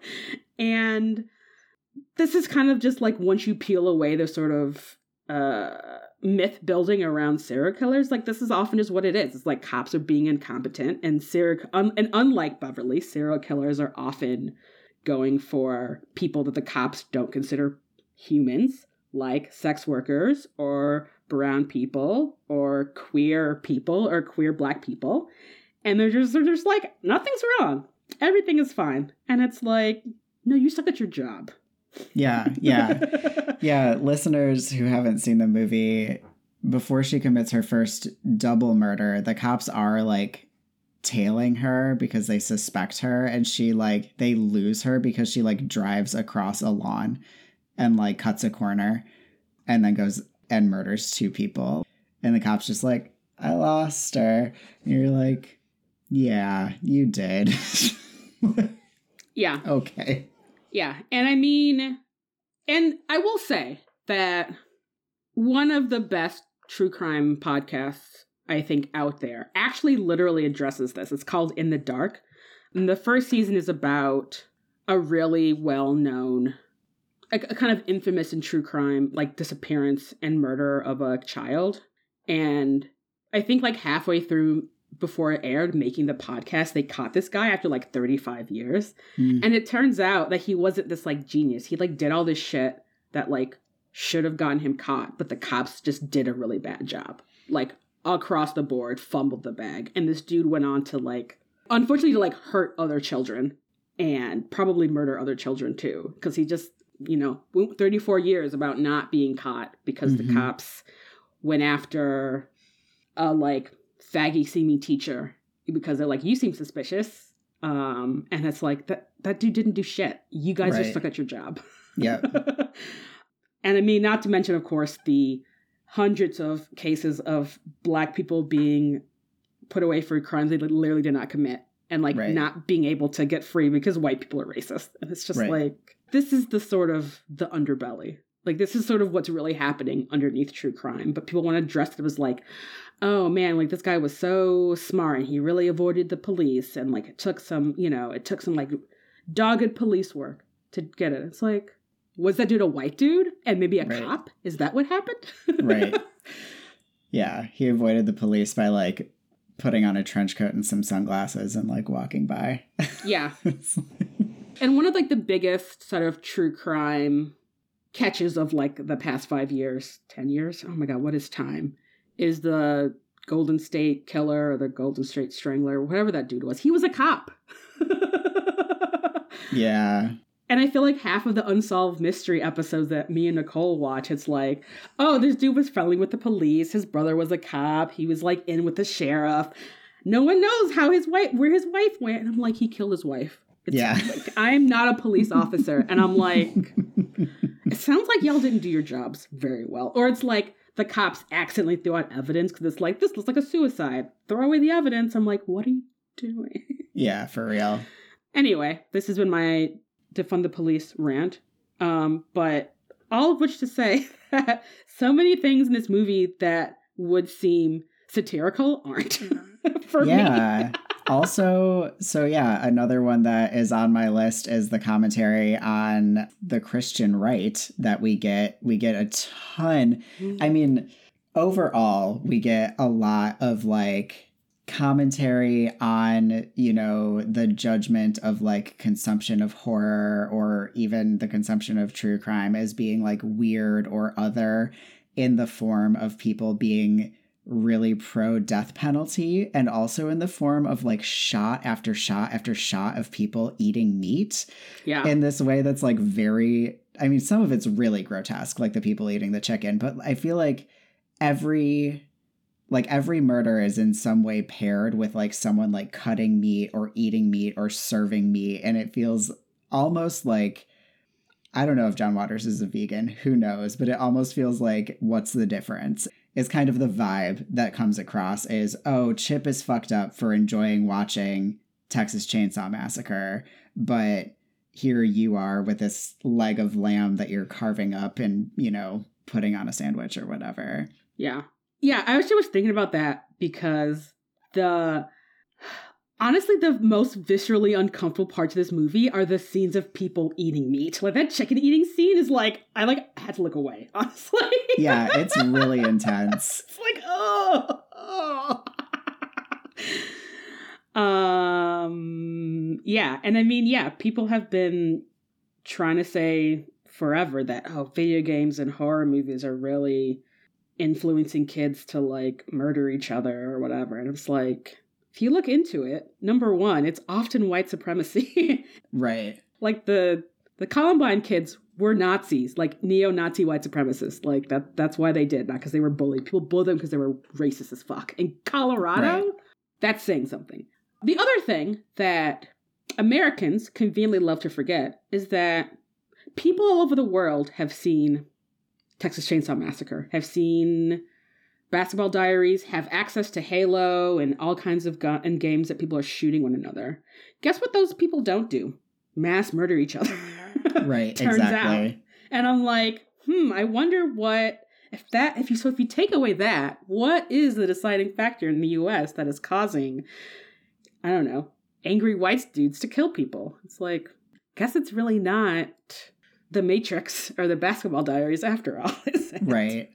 And this is kind of just like, once you peel away the sort of uh, myth building around serial killers, like, this is often just what it is. It's like cops are being incompetent, and serial un- and unlike Beverly, serial killers are often going for people that the cops don't consider humans, like sex workers or brown people or queer people or queer black people. And they're just, they're just like, nothing's wrong. Everything is fine. And it's like, no, you suck at your job. Yeah, yeah. Yeah, listeners who haven't seen the movie, before she commits her first double murder, the cops are, like, tailing her because they suspect her, and she, like, they lose her because she, like, drives across a lawn and, like, cuts a corner and then goes and murders two people. And the cop's just like, I lost her. And you're like, yeah, you did. Yeah. Okay. Yeah. And I mean, and I will say that one of the best true crime podcasts, I think, out there actually literally addresses this. It's called In the Dark. And the first season is about a really well-known, a, a kind of infamous in true crime, like, disappearance and murder of a child. And I think, like, halfway through, before it aired, making the podcast, they caught this guy after, like, thirty-five years. Mm. And it turns out that he wasn't this, like, genius. He, like, did all this shit that, like, should have gotten him caught, but the cops just did a really bad job. Like, across the board, fumbled the bag. And this dude went on to, like, unfortunately, to, like, hurt other children and probably murder other children too. Because he just, you know, went thirty-four years about not being caught because mm-hmm. the cops went after a, like, faggy seeming teacher because they're like, you seem suspicious. Um, and it's like, that, that dude didn't do shit. You guys right. just suck at your job. Yeah. And I mean, not to mention, of course, the hundreds of cases of black people being put away for crimes they literally did not commit, and, like, right. not being able to get free because white people are racist. And it's just right. like, this is the sort of the underbelly. Like, this is sort of what's really happening underneath true crime. But people want to dress it as, like, oh man, like, this guy was so smart and he really avoided the police. And, like, it took some, you know, it took some, like, dogged police work to get it. It's like, was that dude a white dude and maybe a right. cop? Is that what happened? Right. Yeah, he avoided the police by like putting on a trench coat and some sunglasses and like walking by. Yeah. And one of like the biggest sort of true crime catches of like the past five years, ten years. Oh my God, what is time? Is the Golden State Killer or the Golden State Strangler, whatever that dude was. He was a cop. Yeah. And I feel like half of the Unsolved Mystery episodes that me and Nicole watch, it's like, oh, this dude was friendly with the police. His brother was a cop. He was like in with the sheriff. No one knows how his wife, where his wife went. And I'm like, he killed his wife. It's yeah. Like, I'm not a police officer. And I'm like, it sounds like y'all didn't do your jobs very well. Or it's like the cops accidentally threw out evidence because it's like, this looks like a suicide. Throw away the evidence. I'm like, what are you doing? Yeah, for real. Anyway, this has been my defund the police rant. Um, but all of which to say that so many things in this movie that would seem satirical aren't for yeah. me. Yeah. Also, so yeah, another one that is on my list is the commentary on the Christian right that we get. We get a ton. Mm-hmm. I mean, overall, we get a lot of like commentary on, you know, the judgment of like consumption of horror or even the consumption of true crime as being like weird or other, in the form of people being really pro death penalty, and also in the form of like shot after shot after shot of people eating meat. Yeah. In this way that's like very, I mean, some of it's really grotesque, like the people eating the chicken, but I feel like every like every murder is in some way paired with like someone like cutting meat or eating meat or serving meat, and it feels almost like, I don't know if John Waters is a vegan, who knows, but it almost feels like, what's the difference? Is kind of the vibe that comes across is, oh, Chip is fucked up for enjoying watching Texas Chainsaw Massacre, but here you are with this leg of lamb that you're carving up and, you know, putting on a sandwich or whatever. Yeah. Yeah, I actually was thinking about that because the... honestly, the most viscerally uncomfortable parts of this movie are the scenes of people eating meat. Like, that chicken eating scene is like, I like had to look away, honestly. Yeah, it's really intense. It's like, oh, oh. um, yeah, and I mean, yeah, people have been trying to say forever that, oh, video games and horror movies are really influencing kids to, like, murder each other or whatever. And it's like, if you look into it, number one, it's often white supremacy. Right. Like the the Columbine kids were Nazis, like neo-Nazi white supremacists. Like that that's why they did, not because they were bullied. People bullied them because they were racist as fuck. In Colorado, right. That's saying something. The other thing that Americans conveniently love to forget is that people all over the world have seen Texas Chainsaw Massacre, have seen Basketball Diaries, have access to Halo and all kinds of gun and games that people are shooting one another. Guess what those people don't do? Mass murder each other. Right, Turns exactly. out. And I'm like, hmm, I wonder what, if that, if you, so if you take away that, what is the deciding factor in the U S that is causing, I don't know, angry white dudes to kill people? It's like, guess it's really not The Matrix or the Basketball Diaries after all, is it? Right.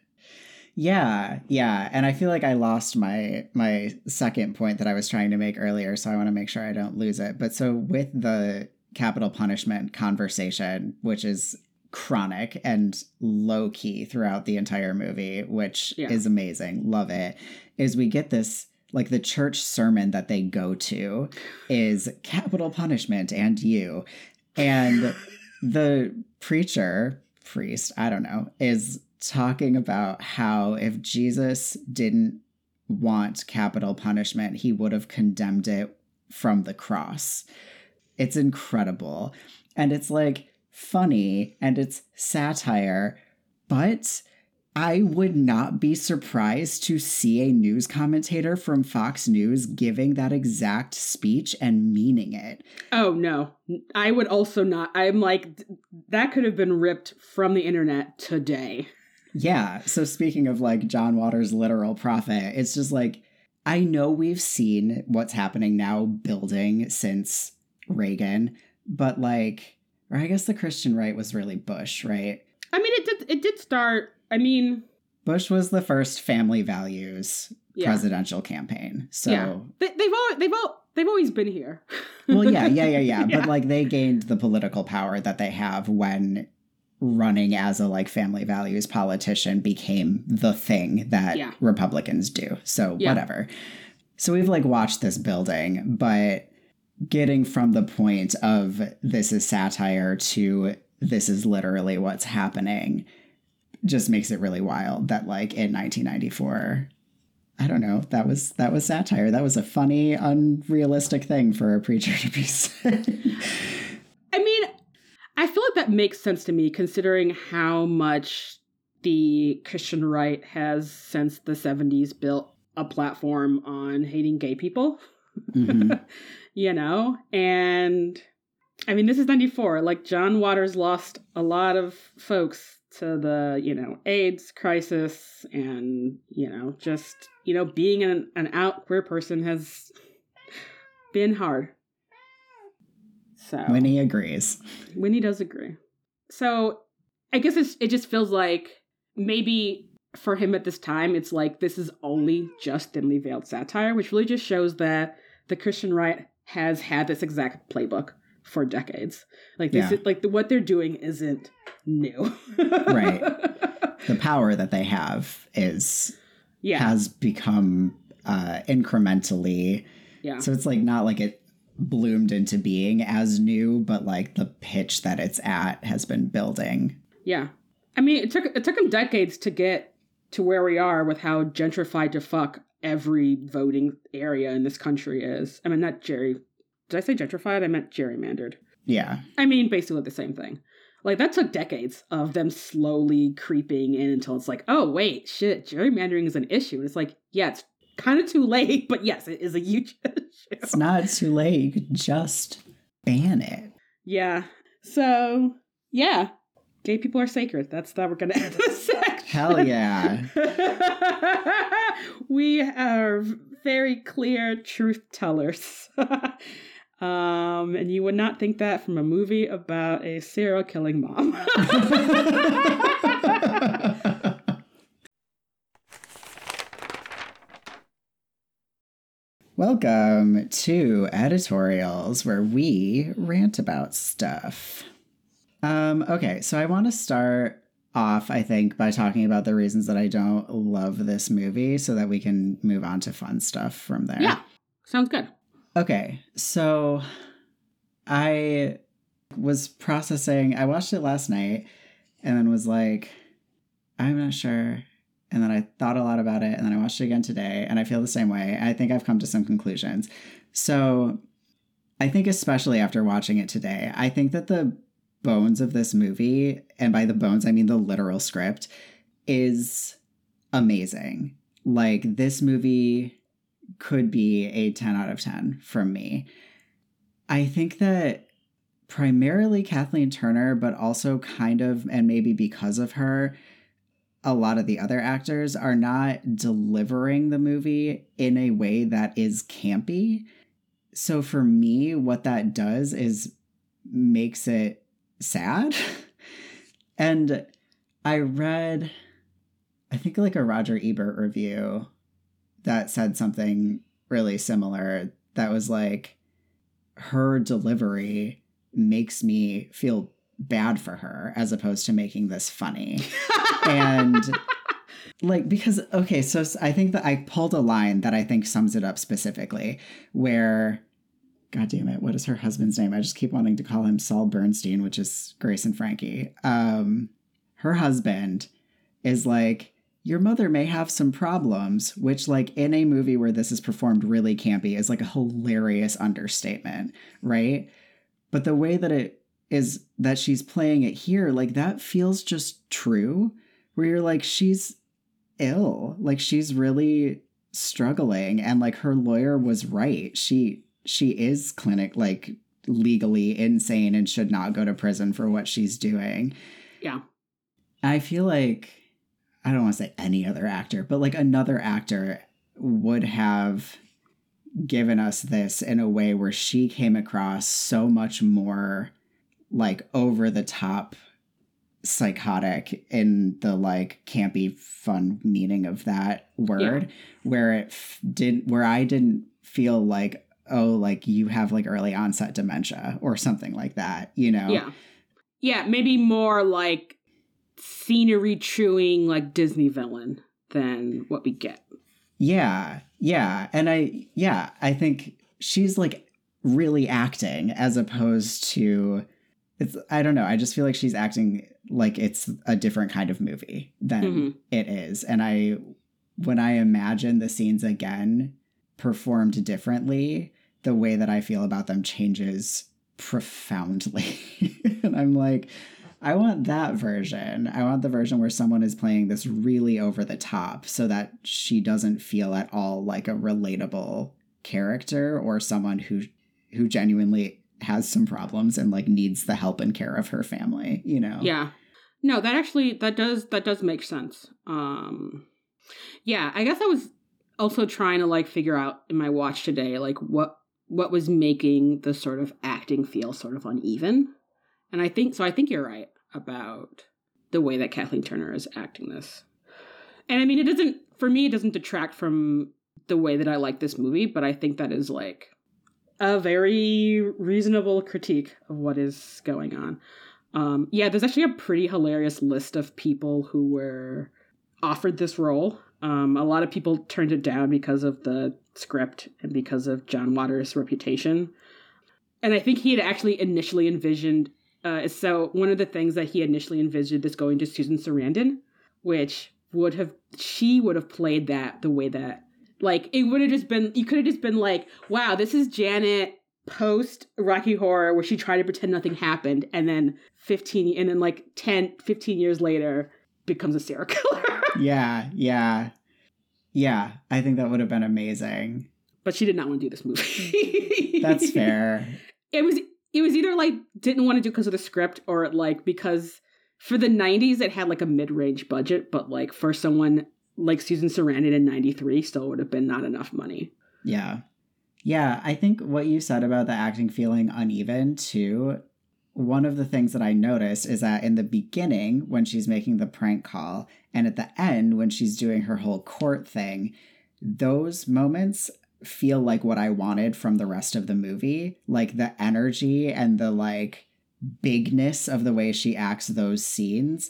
Yeah, yeah. And I feel like I lost my my second point that I was trying to make earlier, so I want to make sure I don't lose it. But so with the capital punishment conversation, which is chronic and low-key throughout the entire movie, which yeah. is amazing, love it, is we get this, like the church sermon that they go to is capital punishment and you. And the preacher, priest, I don't know, is talking about how if Jesus didn't want capital punishment, he would have condemned it from the cross. It's incredible. And it's like funny and it's satire, but I would not be surprised to see a news commentator from Fox News giving that exact speech and meaning it. Oh, no. I would also not. I'm like, that could have been ripped from the internet today. Yeah. So speaking of like John Waters' literal prophet, it's just like, I know we've seen what's happening now building since Reagan, but like Or I guess the Christian right was really Bush, right? I mean, it did, it did start, I mean... Bush was the first family values yeah. presidential campaign. So yeah. they, they've always, they've all, they've always been here. Well, yeah, yeah, yeah, yeah, yeah. But like they gained the political power that they have when running as a like family values politician became the thing that yeah. Republicans do. So yeah. whatever. So we've like watched this building, but getting from the point of this is satire to this is literally what's happening just makes it really wild that like in nineteen ninety-four, I don't know, that was that was satire. That was a funny, unrealistic thing for a preacher to be saying. I mean, I feel like that makes sense to me considering how much the Christian right has since the seventies built a platform on hating gay people. Mm-hmm. You know? And I mean, this is ninety-four. Like John Waters lost a lot of folks to the, you know, AIDS crisis and, you know, just, you know, being an, an out queer person has been hard. So Winnie agrees. Winnie does agree. So I guess it's, it just feels like maybe for him at this time, it's like this is only just thinly veiled satire, which really just shows that the Christian right has had this exact playbook for decades. Like this yeah. is like the, what they're doing isn't new. Right. The power that they have is yeah. has become uh, incrementally. Yeah. So it's like not like it bloomed into being as new, but like the pitch that it's at has been building. Yeah. I mean, it took it took them decades to get to where we are with how gentrified to fuck every voting area in this country is. I mean, not Jerry. Did I say gentrified? I meant gerrymandered. Yeah. I mean, basically the same thing. Like, that took decades of them slowly creeping in until it's like, oh, wait, shit, gerrymandering is an issue. And it's like, yeah, it's kind of too late, but yes, it is a huge issue. It's not too late. You could just ban it. Yeah. So, yeah. Gay people are sacred. That's how we're going to end this section. Hell yeah. We are very clear truth tellers. Um, and you would not think that from a movie about a serial killing mom. Welcome to Editorials, where we rant about stuff. Um, okay, so I want to start off, I think, by talking about the reasons that I don't love this movie so that we can move on to fun stuff from there. Yeah, sounds good. Okay, so I was processing, I watched it last night and then was like, I'm not sure. And then I thought a lot about it and then I watched it again today and I feel the same way. I think I've come to some conclusions. So I think especially after watching it today, I think that the bones of this movie, and by the bones, I mean the literal script, is amazing. Like this movie could be a ten out of ten from me. I think that primarily Kathleen Turner, but also kind of, and maybe because of her, a lot of the other actors are not delivering the movie in a way that is campy. So for me, what that does is makes it sad. And I read, I think like a Roger Ebert review that said something really similar that was like, her delivery makes me feel bad for her as opposed to making this funny. And like, because, okay, so I think that I pulled a line that I think sums it up specifically where, God damn it, what is her husband's name? I just keep wanting to call him Saul Bernstein, which is Grace and Frankie. Um, her husband is like, your mother may have some problems, which like in a movie where this is performed really campy is like a hilarious understatement, right? But the way that it is that she's playing it here, like that feels just true, where you're like, she's ill, like she's really struggling and like her lawyer was right. She she is clinic like legally insane and should not go to prison for what she's doing. Yeah. I feel like, I don't want to say any other actor, but like another actor would have given us this in a way where she came across so much more like over the top psychotic in the like campy fun meaning of that word, yeah. where it f- didn't, where I didn't feel like, oh, like you have like early onset dementia or something like that, you know? Yeah. Yeah. Maybe more like scenery chewing, like Disney villain than what we get. Yeah. Yeah. And I, yeah, I think she's like really acting as opposed to, it's, I don't know. I just feel like she's acting like it's a different kind of movie than mm-hmm. it is. And I, when I imagine the scenes again performed differently, the way that I feel about them changes profoundly. And I'm like, I want that version. I want the version where someone is playing this really over the top so that she doesn't feel at all like a relatable character or someone who who genuinely has some problems and like needs the help and care of her family, you know? Yeah. No, that actually, that does, that does make sense. Um, yeah, I guess I was also trying to like figure out in my watch today, like what, what was making the sort of acting feel sort of uneven. And I think, so I think you're right about the way that Kathleen Turner is acting this. And I mean, it doesn't, for me, it doesn't detract from the way that I like this movie, but I think that is like a very reasonable critique of what is going on. Um, yeah, there's actually a pretty hilarious list of people who were offered this role. Um, a lot of people turned it down because of the script and because of John Waters' reputation. And I think he had actually initially envisioned, uh, so one of the things that he initially envisioned is going to Susan Sarandon, which would have, she would have played that the way that, like, it would have just been, you could have just been like, wow, this is Janet post Rocky Horror where she tried to pretend nothing happened and then fifteen, and then like ten, fifteen years later becomes a serial killer. Yeah, yeah. Yeah, I think that would have been amazing. But she did not want to do this movie. That's fair. It was it was either like didn't want to do because of the script or like because for the nineties it had like a mid-range budget, but like for someone like Susan Sarandon in ninety-three still would have been not enough money. Yeah. Yeah, I think what you said about the acting feeling uneven too, one of the things that I noticed is that in the beginning when she's making the prank call and at the end when she's doing her whole court thing, those moments feel like what I wanted from the rest of the movie. Like the energy and the like bigness of the way she acts those scenes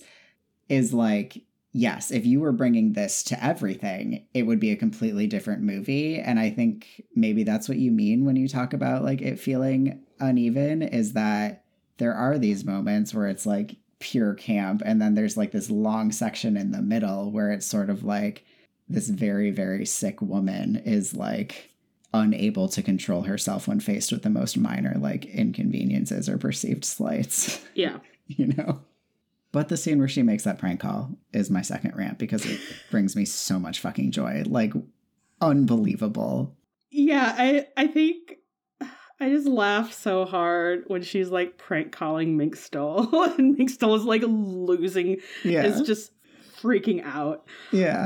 is like, yes, if you were bringing this to everything, it would be a completely different movie. And I think maybe that's what you mean when you talk about like it feeling uneven, is that there are these moments where it's like pure camp. And then there's like this long section in the middle where it's sort of like this very, very sick woman is like unable to control herself when faced with the most minor like inconveniences or perceived slights. Yeah. You know? But the scene where she makes that prank call is my second rant because it brings me so much fucking joy. Like, unbelievable. Yeah, I I think I just laugh so hard when she's like prank calling Mink Stole and Mink Stole is like losing, yeah. is just freaking out. Yeah.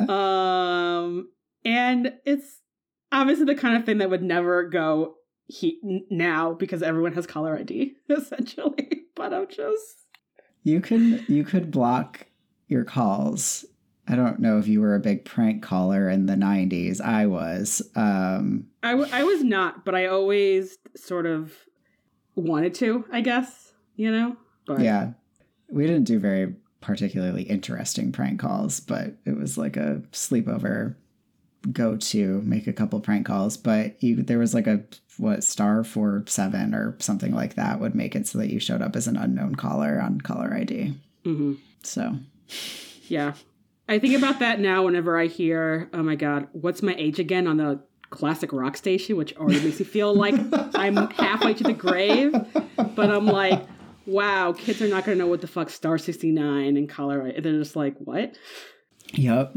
Um, and it's obviously the kind of thing that would never go he- now because everyone has caller I D, essentially. But I'm just... You can you could block your calls. I don't know if you were a big prank caller in the nineties. I was. Um, I, w- I was not, but I always sort of wanted to, I guess, you know? But... Yeah. We didn't do very particularly interesting prank calls, but it was like a sleepover go-to, make a couple prank calls. But you, there was like a, what, star four seven or something like that would make it so that you showed up as an unknown caller on caller I D. Mm-hmm. So. Yeah. I think about that now whenever I hear, oh my God, what's my age again on the classic rock station, which already makes me feel like I'm halfway to the grave. But I'm like, wow, kids are not going to know what the fuck Star sixty-nine and caller I D. They're just like, what? Yep.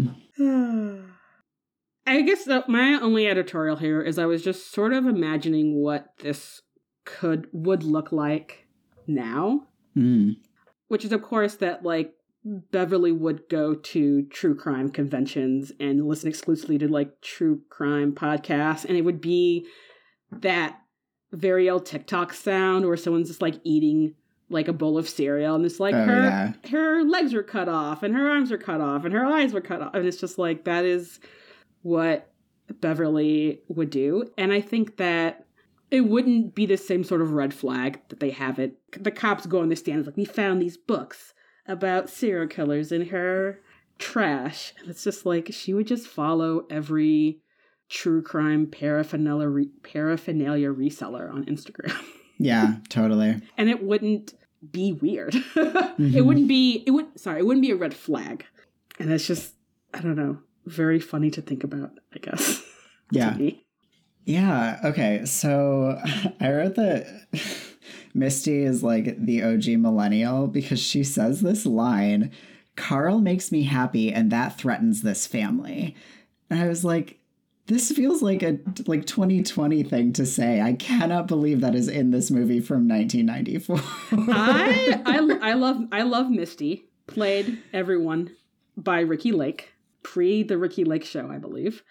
I guess the, my only editorial here is I was just sort of imagining what this could would look like now, mm. which is of course that like Beverly would go to true crime conventions and listen exclusively to like true crime podcasts, and it would be that very old TikTok sound where someone's just like eating like a bowl of cereal, and it's like oh, her yeah. her legs were cut off and her arms were cut off and her eyes were cut off, and it's just like that is what Beverly would do. And I think that it wouldn't be the same sort of red flag that they have it. The cops go on the stands like, we found these books about serial killers in her trash. And it's just like, she would just follow every true crime paraphernalia, re- paraphernalia reseller on Instagram. Yeah, totally. And it wouldn't be weird. Mm-hmm. It wouldn't be, it would, sorry, it wouldn't be a red flag. And it's just, I don't know, very funny to think about, I guess. Yeah. Yeah. Okay. So I wrote that Misty is like the O G millennial because she says this line, Carl makes me happy and that threatens this family. And I was like, this feels like a like twenty twenty thing to say. I cannot believe that is in this movie from nineteen ninety-four. I, I I love I love Misty, played everyone by Ricky Lake, pre the Ricky Lake show, I believe.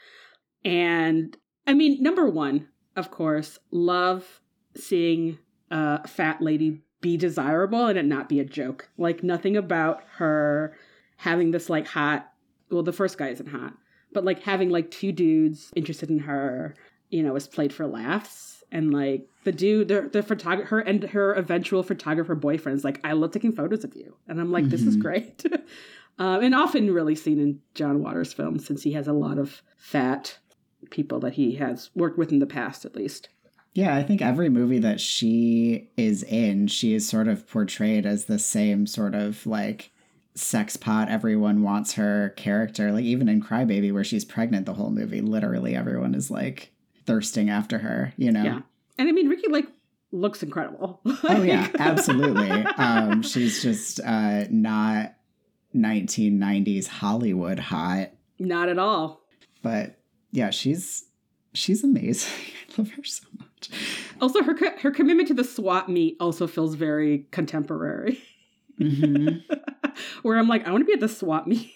And I mean, number one, of course, love seeing a fat lady be desirable and it not be a joke. Like nothing about her having this like hot, well, the first guy isn't hot, but like having like two dudes interested in her, you know, is played for laughs. And like the dude, the, the photographer, her and her eventual photographer boyfriend's like, I love taking photos of you. And I'm like, mm-hmm. This is great. um, and often really seen in John Waters' films since he has a lot of fat people that he has worked with in the past, at least. Yeah, I think every movie that she is in, she is sort of portrayed as the same sort of like sex pot, everyone wants her character. Like even in Crybaby, where she's pregnant the whole movie, literally everyone is like thirsting after her, you know? Yeah. And I mean, Ricky like looks incredible. Oh yeah, absolutely. um, she's just uh, not nineteen nineties Hollywood hot. Not at all. But yeah, she's she's amazing. I love her so much. Also, her her commitment to the swap meet also feels very contemporary. Mm-hmm. Where I'm like, I want to be at the swap meet.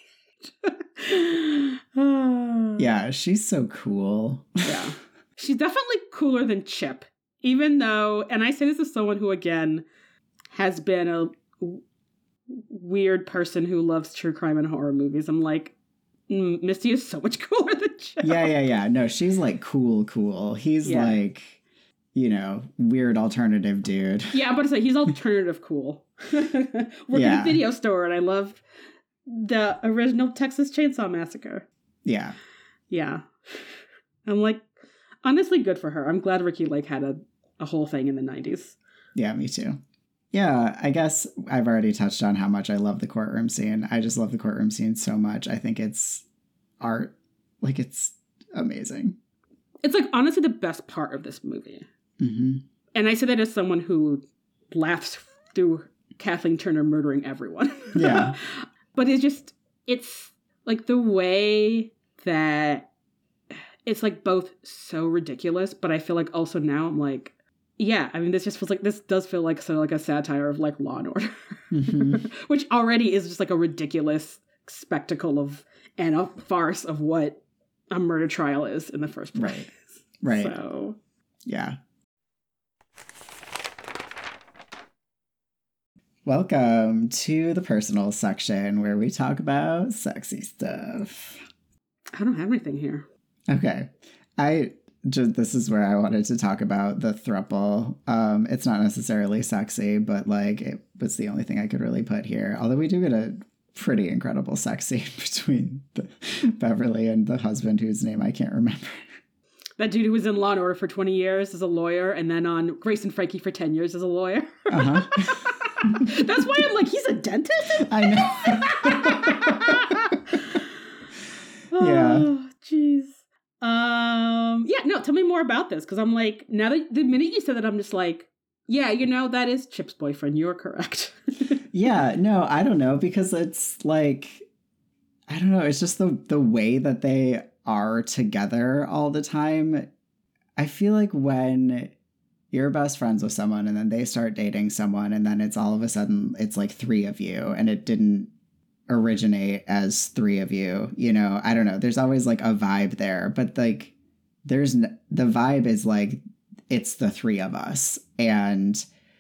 Yeah, she's so cool. Yeah. She's definitely cooler than Chip. Even though, and I say this as someone who, again, has been a w- weird person who loves true crime and horror movies. I'm like, mm, Misty is so much cooler than Chip. Yeah, yeah, yeah. No, she's like cool, cool. He's yeah. like, you know, weird alternative dude. Yeah, I'm about to say, he's alternative cool. Working yeah. at a video store, and I loved the original Texas Chainsaw Massacre. Yeah. Yeah. I'm like, honestly, good for her. I'm glad Ricky Lake had a, a whole thing in the nineties. Yeah, me too. Yeah, I guess I've already touched on how much I love the courtroom scene. I just love the courtroom scene so much. I think it's art. Like, it's amazing. It's, like, honestly the best part of this movie. Mm-hmm. And I say that as someone who laughs through Kathleen Turner murdering everyone. Yeah. But it's just, it's, like, the way that it's, like, both so ridiculous, but I feel like also now I'm like, yeah, I mean, this just feels like, this does feel like so like a satire of, like, Law and Order. Mm-hmm. Which already is just, like, a ridiculous spectacle of, and a farce of what a murder trial is in the first place. Right. Right. So. Yeah. Welcome to the personal section where we talk about sexy stuff. I don't have anything here. Okay. I just, this is where I wanted to talk about the throuple. Um, it's not necessarily sexy, but like it was the only thing I could really put here. Although we do get a pretty incredible sex scene between the, Beverly and the husband whose name I can't remember. That dude who was in Law and Order for twenty years as a lawyer, and then on Grace and Frankie for ten years as a lawyer. Uh-huh. That's why I'm like, he's a dentist? I know. Yeah. Jeez. Um, yeah, no, tell me more about this, because I'm like, now that the minute you said that, I'm just like, yeah, you know, that is Chip's boyfriend. You're correct. Yeah, no, I don't know, because it's like, I don't know, it's just the the way that they are together all the time. I feel like when you're best friends with someone and then they start dating someone and then it's all of a sudden it's like three of you and it didn't originate as three of you, you know, I don't know. There's always like a vibe there, but like there's n- the vibe is like it's the three of us, and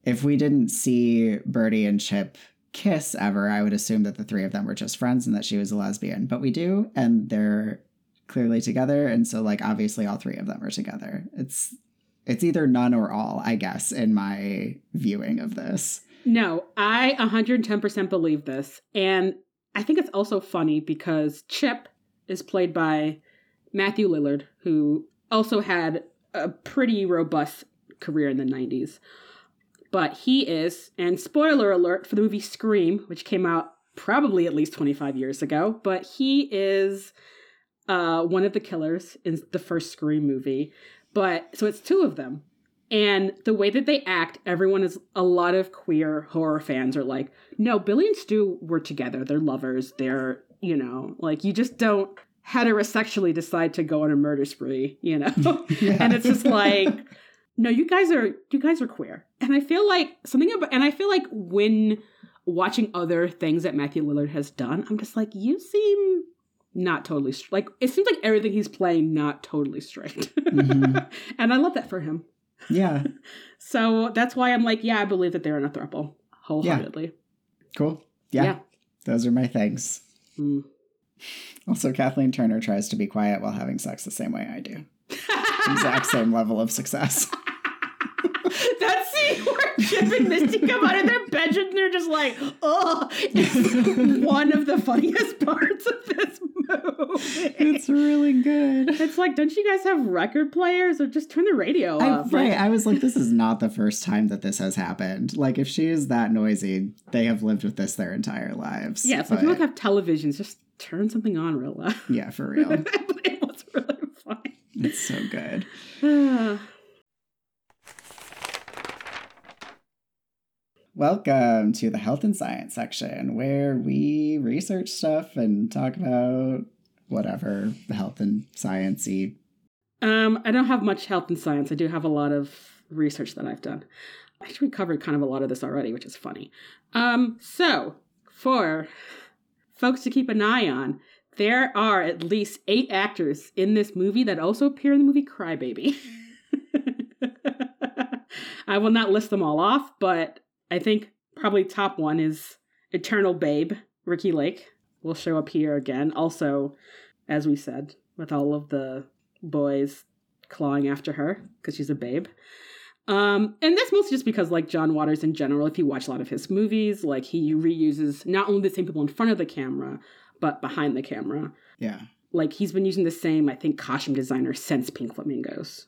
if we didn't see Birdie and Chip kiss ever, I would assume that the three of them were just friends and that she was a lesbian. But we do, and they're clearly together. And so, like, obviously all three of them are together. It's it's either none or all, I guess, in my viewing of this. No, I one hundred ten percent believe this. And I think it's also funny because Chip is played by Matthew Lillard, who also had a pretty robust career in the nineties. But he is, and spoiler alert for the movie Scream, which came out probably at least twenty-five years ago, but he is uh, one of the killers in the first Scream movie. But so it's two of them. And the way that they act, everyone is, a lot of queer horror fans are like, no, Billy and Stu were together. They're lovers. They're, you know, like, you just don't heterosexually decide to go on a murder spree, you know? Yeah. And it's just like, no, you guys are, you guys are queer. And I feel like something about, and I feel like when watching other things that Matthew Lillard has done, I'm just like, you seem not totally, like, it seems like everything he's playing, not totally straight. Mm-hmm. And I love that for him. Yeah. So that's why I'm like, yeah, I believe that they're in a throuple wholeheartedly. Yeah. Cool. Yeah. yeah. Those are my things. Mm. Also, Kathleen Turner tries to be quiet while having sex the same way I do. Exact same level of success. That scene where Chip and Misty come out of their bedroom and they're just like, oh, it's one of the funniest parts of this movie. It's really good. It's like, don't you guys have record players or just turn the radio I, off? Right. Like, I was like, this is not the first time that this has happened. Like, if she is that noisy, they have lived with this their entire lives. Yeah, so but, if you look have televisions, just turn something on real loud. Yeah, for real. It was really funny. It's so good. Welcome to the health and science section, where we research stuff and talk about whatever health and science-y. Um, I don't have much health and science. I do have a lot of research that I've done. Actually, we covered kind of a lot of this already, which is funny. Um, so, for folks to keep an eye on, there are at least eight actors in this movie that also appear in the movie Crybaby. I will not list them all off, but I think probably top one is Eternal Babe. Ricky Lake will show up here again. Also, as we said, with all of the boys clawing after her because she's a babe. Um, and that's mostly just because, like, John Waters in general, if you watch a lot of his movies, like, he reuses not only the same people in front of the camera, but behind the camera. Yeah. Like, he's been using the same, I think, costume designer since Pink Flamingos.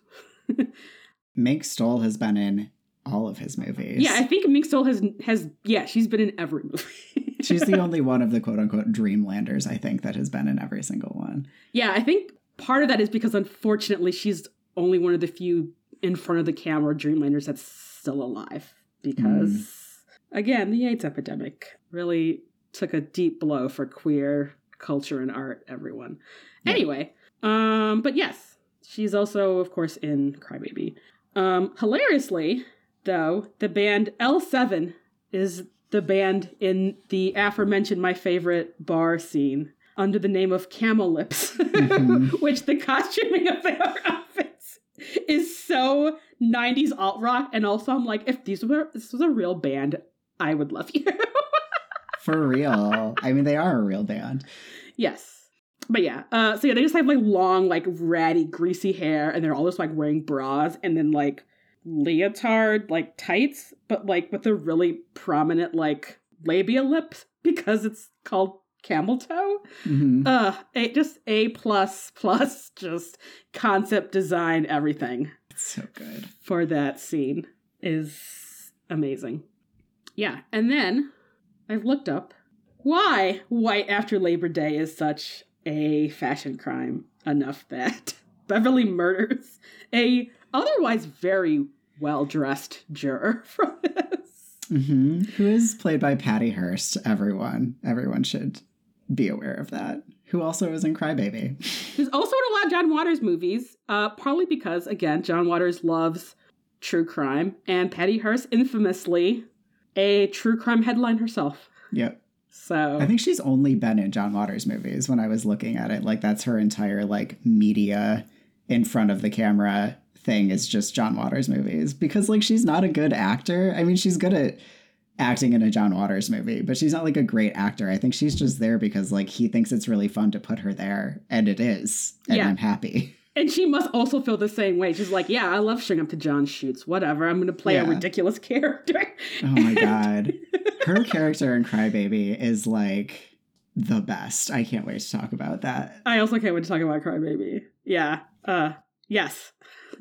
Meg Stoll has been in all of his movies. Yeah, I think Meg Stoll has, has yeah, she's been in every movie. She's the only one of the quote-unquote Dreamlanders, I think, that has been in every single one. Yeah, I think part of that is because, unfortunately, she's only one of the few in front of the camera Dreamlanders that's still alive. Because, mm. again, the AIDS epidemic really took a deep blow for queer culture and art, everyone. Yeah. Anyway, um, but yes, she's also, of course, in Crybaby. Um, hilariously, though, the band L seven is the band in the aforementioned My Favorite bar scene under the name of Camel Lips, mm-hmm. which the costuming of their outfits is so nineties alt rock. And also, I'm like, if these were this was a real band, I would love you. For real. I mean, they are a real band. Yes. But yeah, uh, so yeah, they just have like long, like ratty, greasy hair, and they're all just like wearing bras and then like leotard, like tights, but like with a really prominent like labia lip because it's called camel toe. Mm-hmm. Uh, a, just A plus plus, just concept design, everything. It's so good. For that scene is amazing. Yeah, and then I've looked up why White After Labor Day is such a fashion crime enough that Beverly murders a otherwise very well-dressed juror from this. Mm-hmm. Who is played by Patty Hearst, everyone. Everyone should be aware of that. Who also is in Crybaby. Who's also in a lot of John Waters movies, uh, partly because, again, John Waters loves true crime, and Patty Hearst, infamously, a true crime headline herself. Yep. So I think she's only been in John Waters movies when I was looking at it. Like, that's her entire, like, media in front of the camera thing is just John Waters movies, because like she's not a good actor. I mean, she's good at acting in a John Waters movie, but she's not like a great actor. I think she's just there because like he thinks it's really fun to put her there, and it is, and yeah. I'm happy. And she must also feel the same way. She's like, yeah, I love showing up to John's shoots. Whatever. I'm going to play yeah. a ridiculous character. Oh my God. Her character in Crybaby is like the best. I can't wait to talk about that. I also can't wait to talk about Crybaby. Yeah. Uh, yes.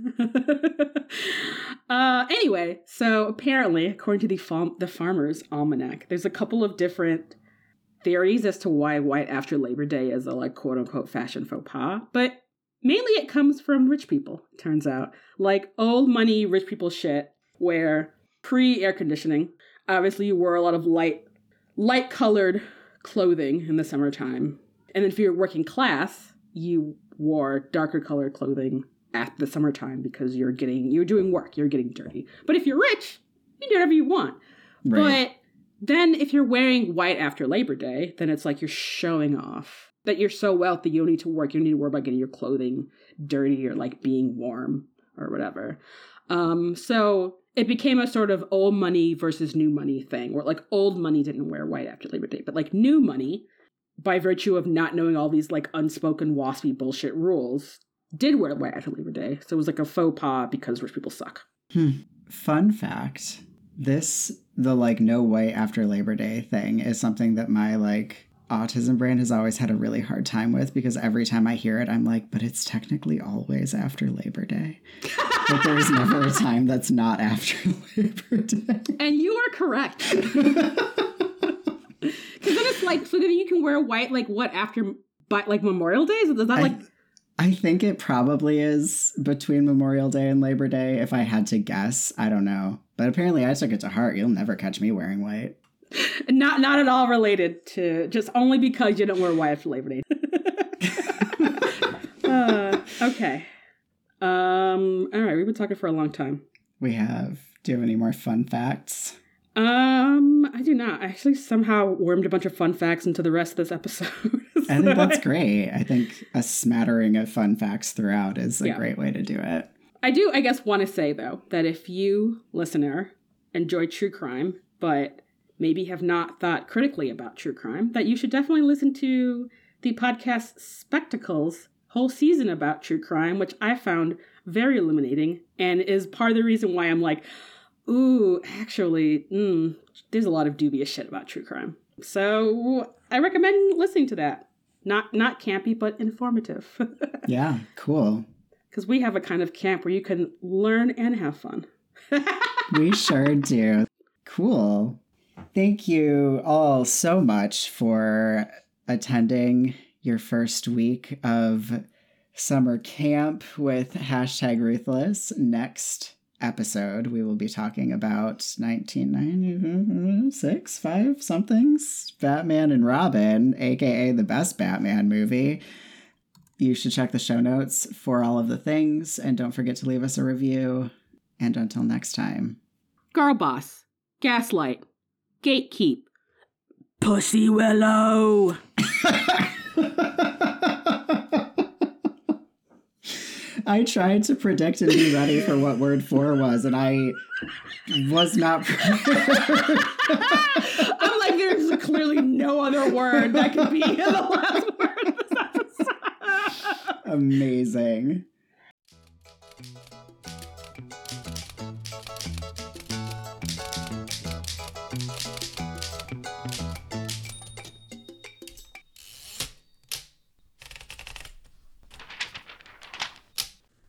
uh, anyway, so apparently, according to the, farm- the Farmer's Almanac, there's a couple of different theories as to why white after Labor Day is a like quote unquote fashion faux pas. But mainly it comes from rich people, it turns out. Like old money rich people shit where pre-air conditioning, obviously you wore a lot of light, light colored clothing in the summertime. And then if you're working class, you wore darker colored clothing at the summertime because you're getting, you're doing work, you're getting dirty. But if you're rich, you do whatever you want. Right. But then if you're wearing white after Labor Day, then it's like you're showing off that you're so wealthy, you don't need to work. You don't need to worry about getting your clothing dirty or like being warm or whatever. Um, so it became a sort of old money versus new money thing where like old money didn't wear white after Labor Day, but like new money, by virtue of not knowing all these like unspoken waspy bullshit rules, did wear white after Labor Day. So it was like a faux pas because rich people suck. Hmm. Fun fact. This, the like no white after Labor Day thing is something that my like autism brain has always had a really hard time with, because every time I hear it, I'm like, but it's technically always after Labor Day. But there's never a time that's not after Labor Day. And you are correct. Because then it's like, so then you can wear white, like what, after, but like Memorial Day? So does that like... I, I think it probably is between Memorial Day and Labor Day, if I had to guess. I don't know. But apparently I took it to heart. You'll never catch me wearing white. Not not at all related to, just only because you don't wear white after Labor Day. uh, okay. Um. All right, we've been talking for a long time. We have. Do you have any more fun facts? Um, I do not. I actually somehow wormed a bunch of fun facts into the rest of this episode. So I think that's great. I think a smattering of fun facts throughout is a yeah. great way to do it. I do, I guess, want to say, though, that if you, listener, enjoy true crime, but maybe have not thought critically about true crime, that you should definitely listen to the podcast Spectacles whole season about true crime, which I found very illuminating and is part of the reason why I'm like, ooh, actually, mm, there's a lot of dubious shit about true crime. So I recommend listening to that. Not not campy, but informative. Yeah, cool. Because we have a kind of camp where you can learn and have fun. We sure do. Cool. Thank you all so much for attending your first week of summer camp with hashtag Ruthless. Next episode, we will be talking about nineteen ninety-six, five somethings, Batman and Robin, aka the best Batman movie. You should check the show notes for all of the things, and don't forget to leave us a review. And until next time. Girl boss, gaslight, gatekeep, pussy willow. I tried to predict and be ready for what word four was, and I was not prepared. I'm like, there's clearly no other word that could be in the last word of this episode. Amazing.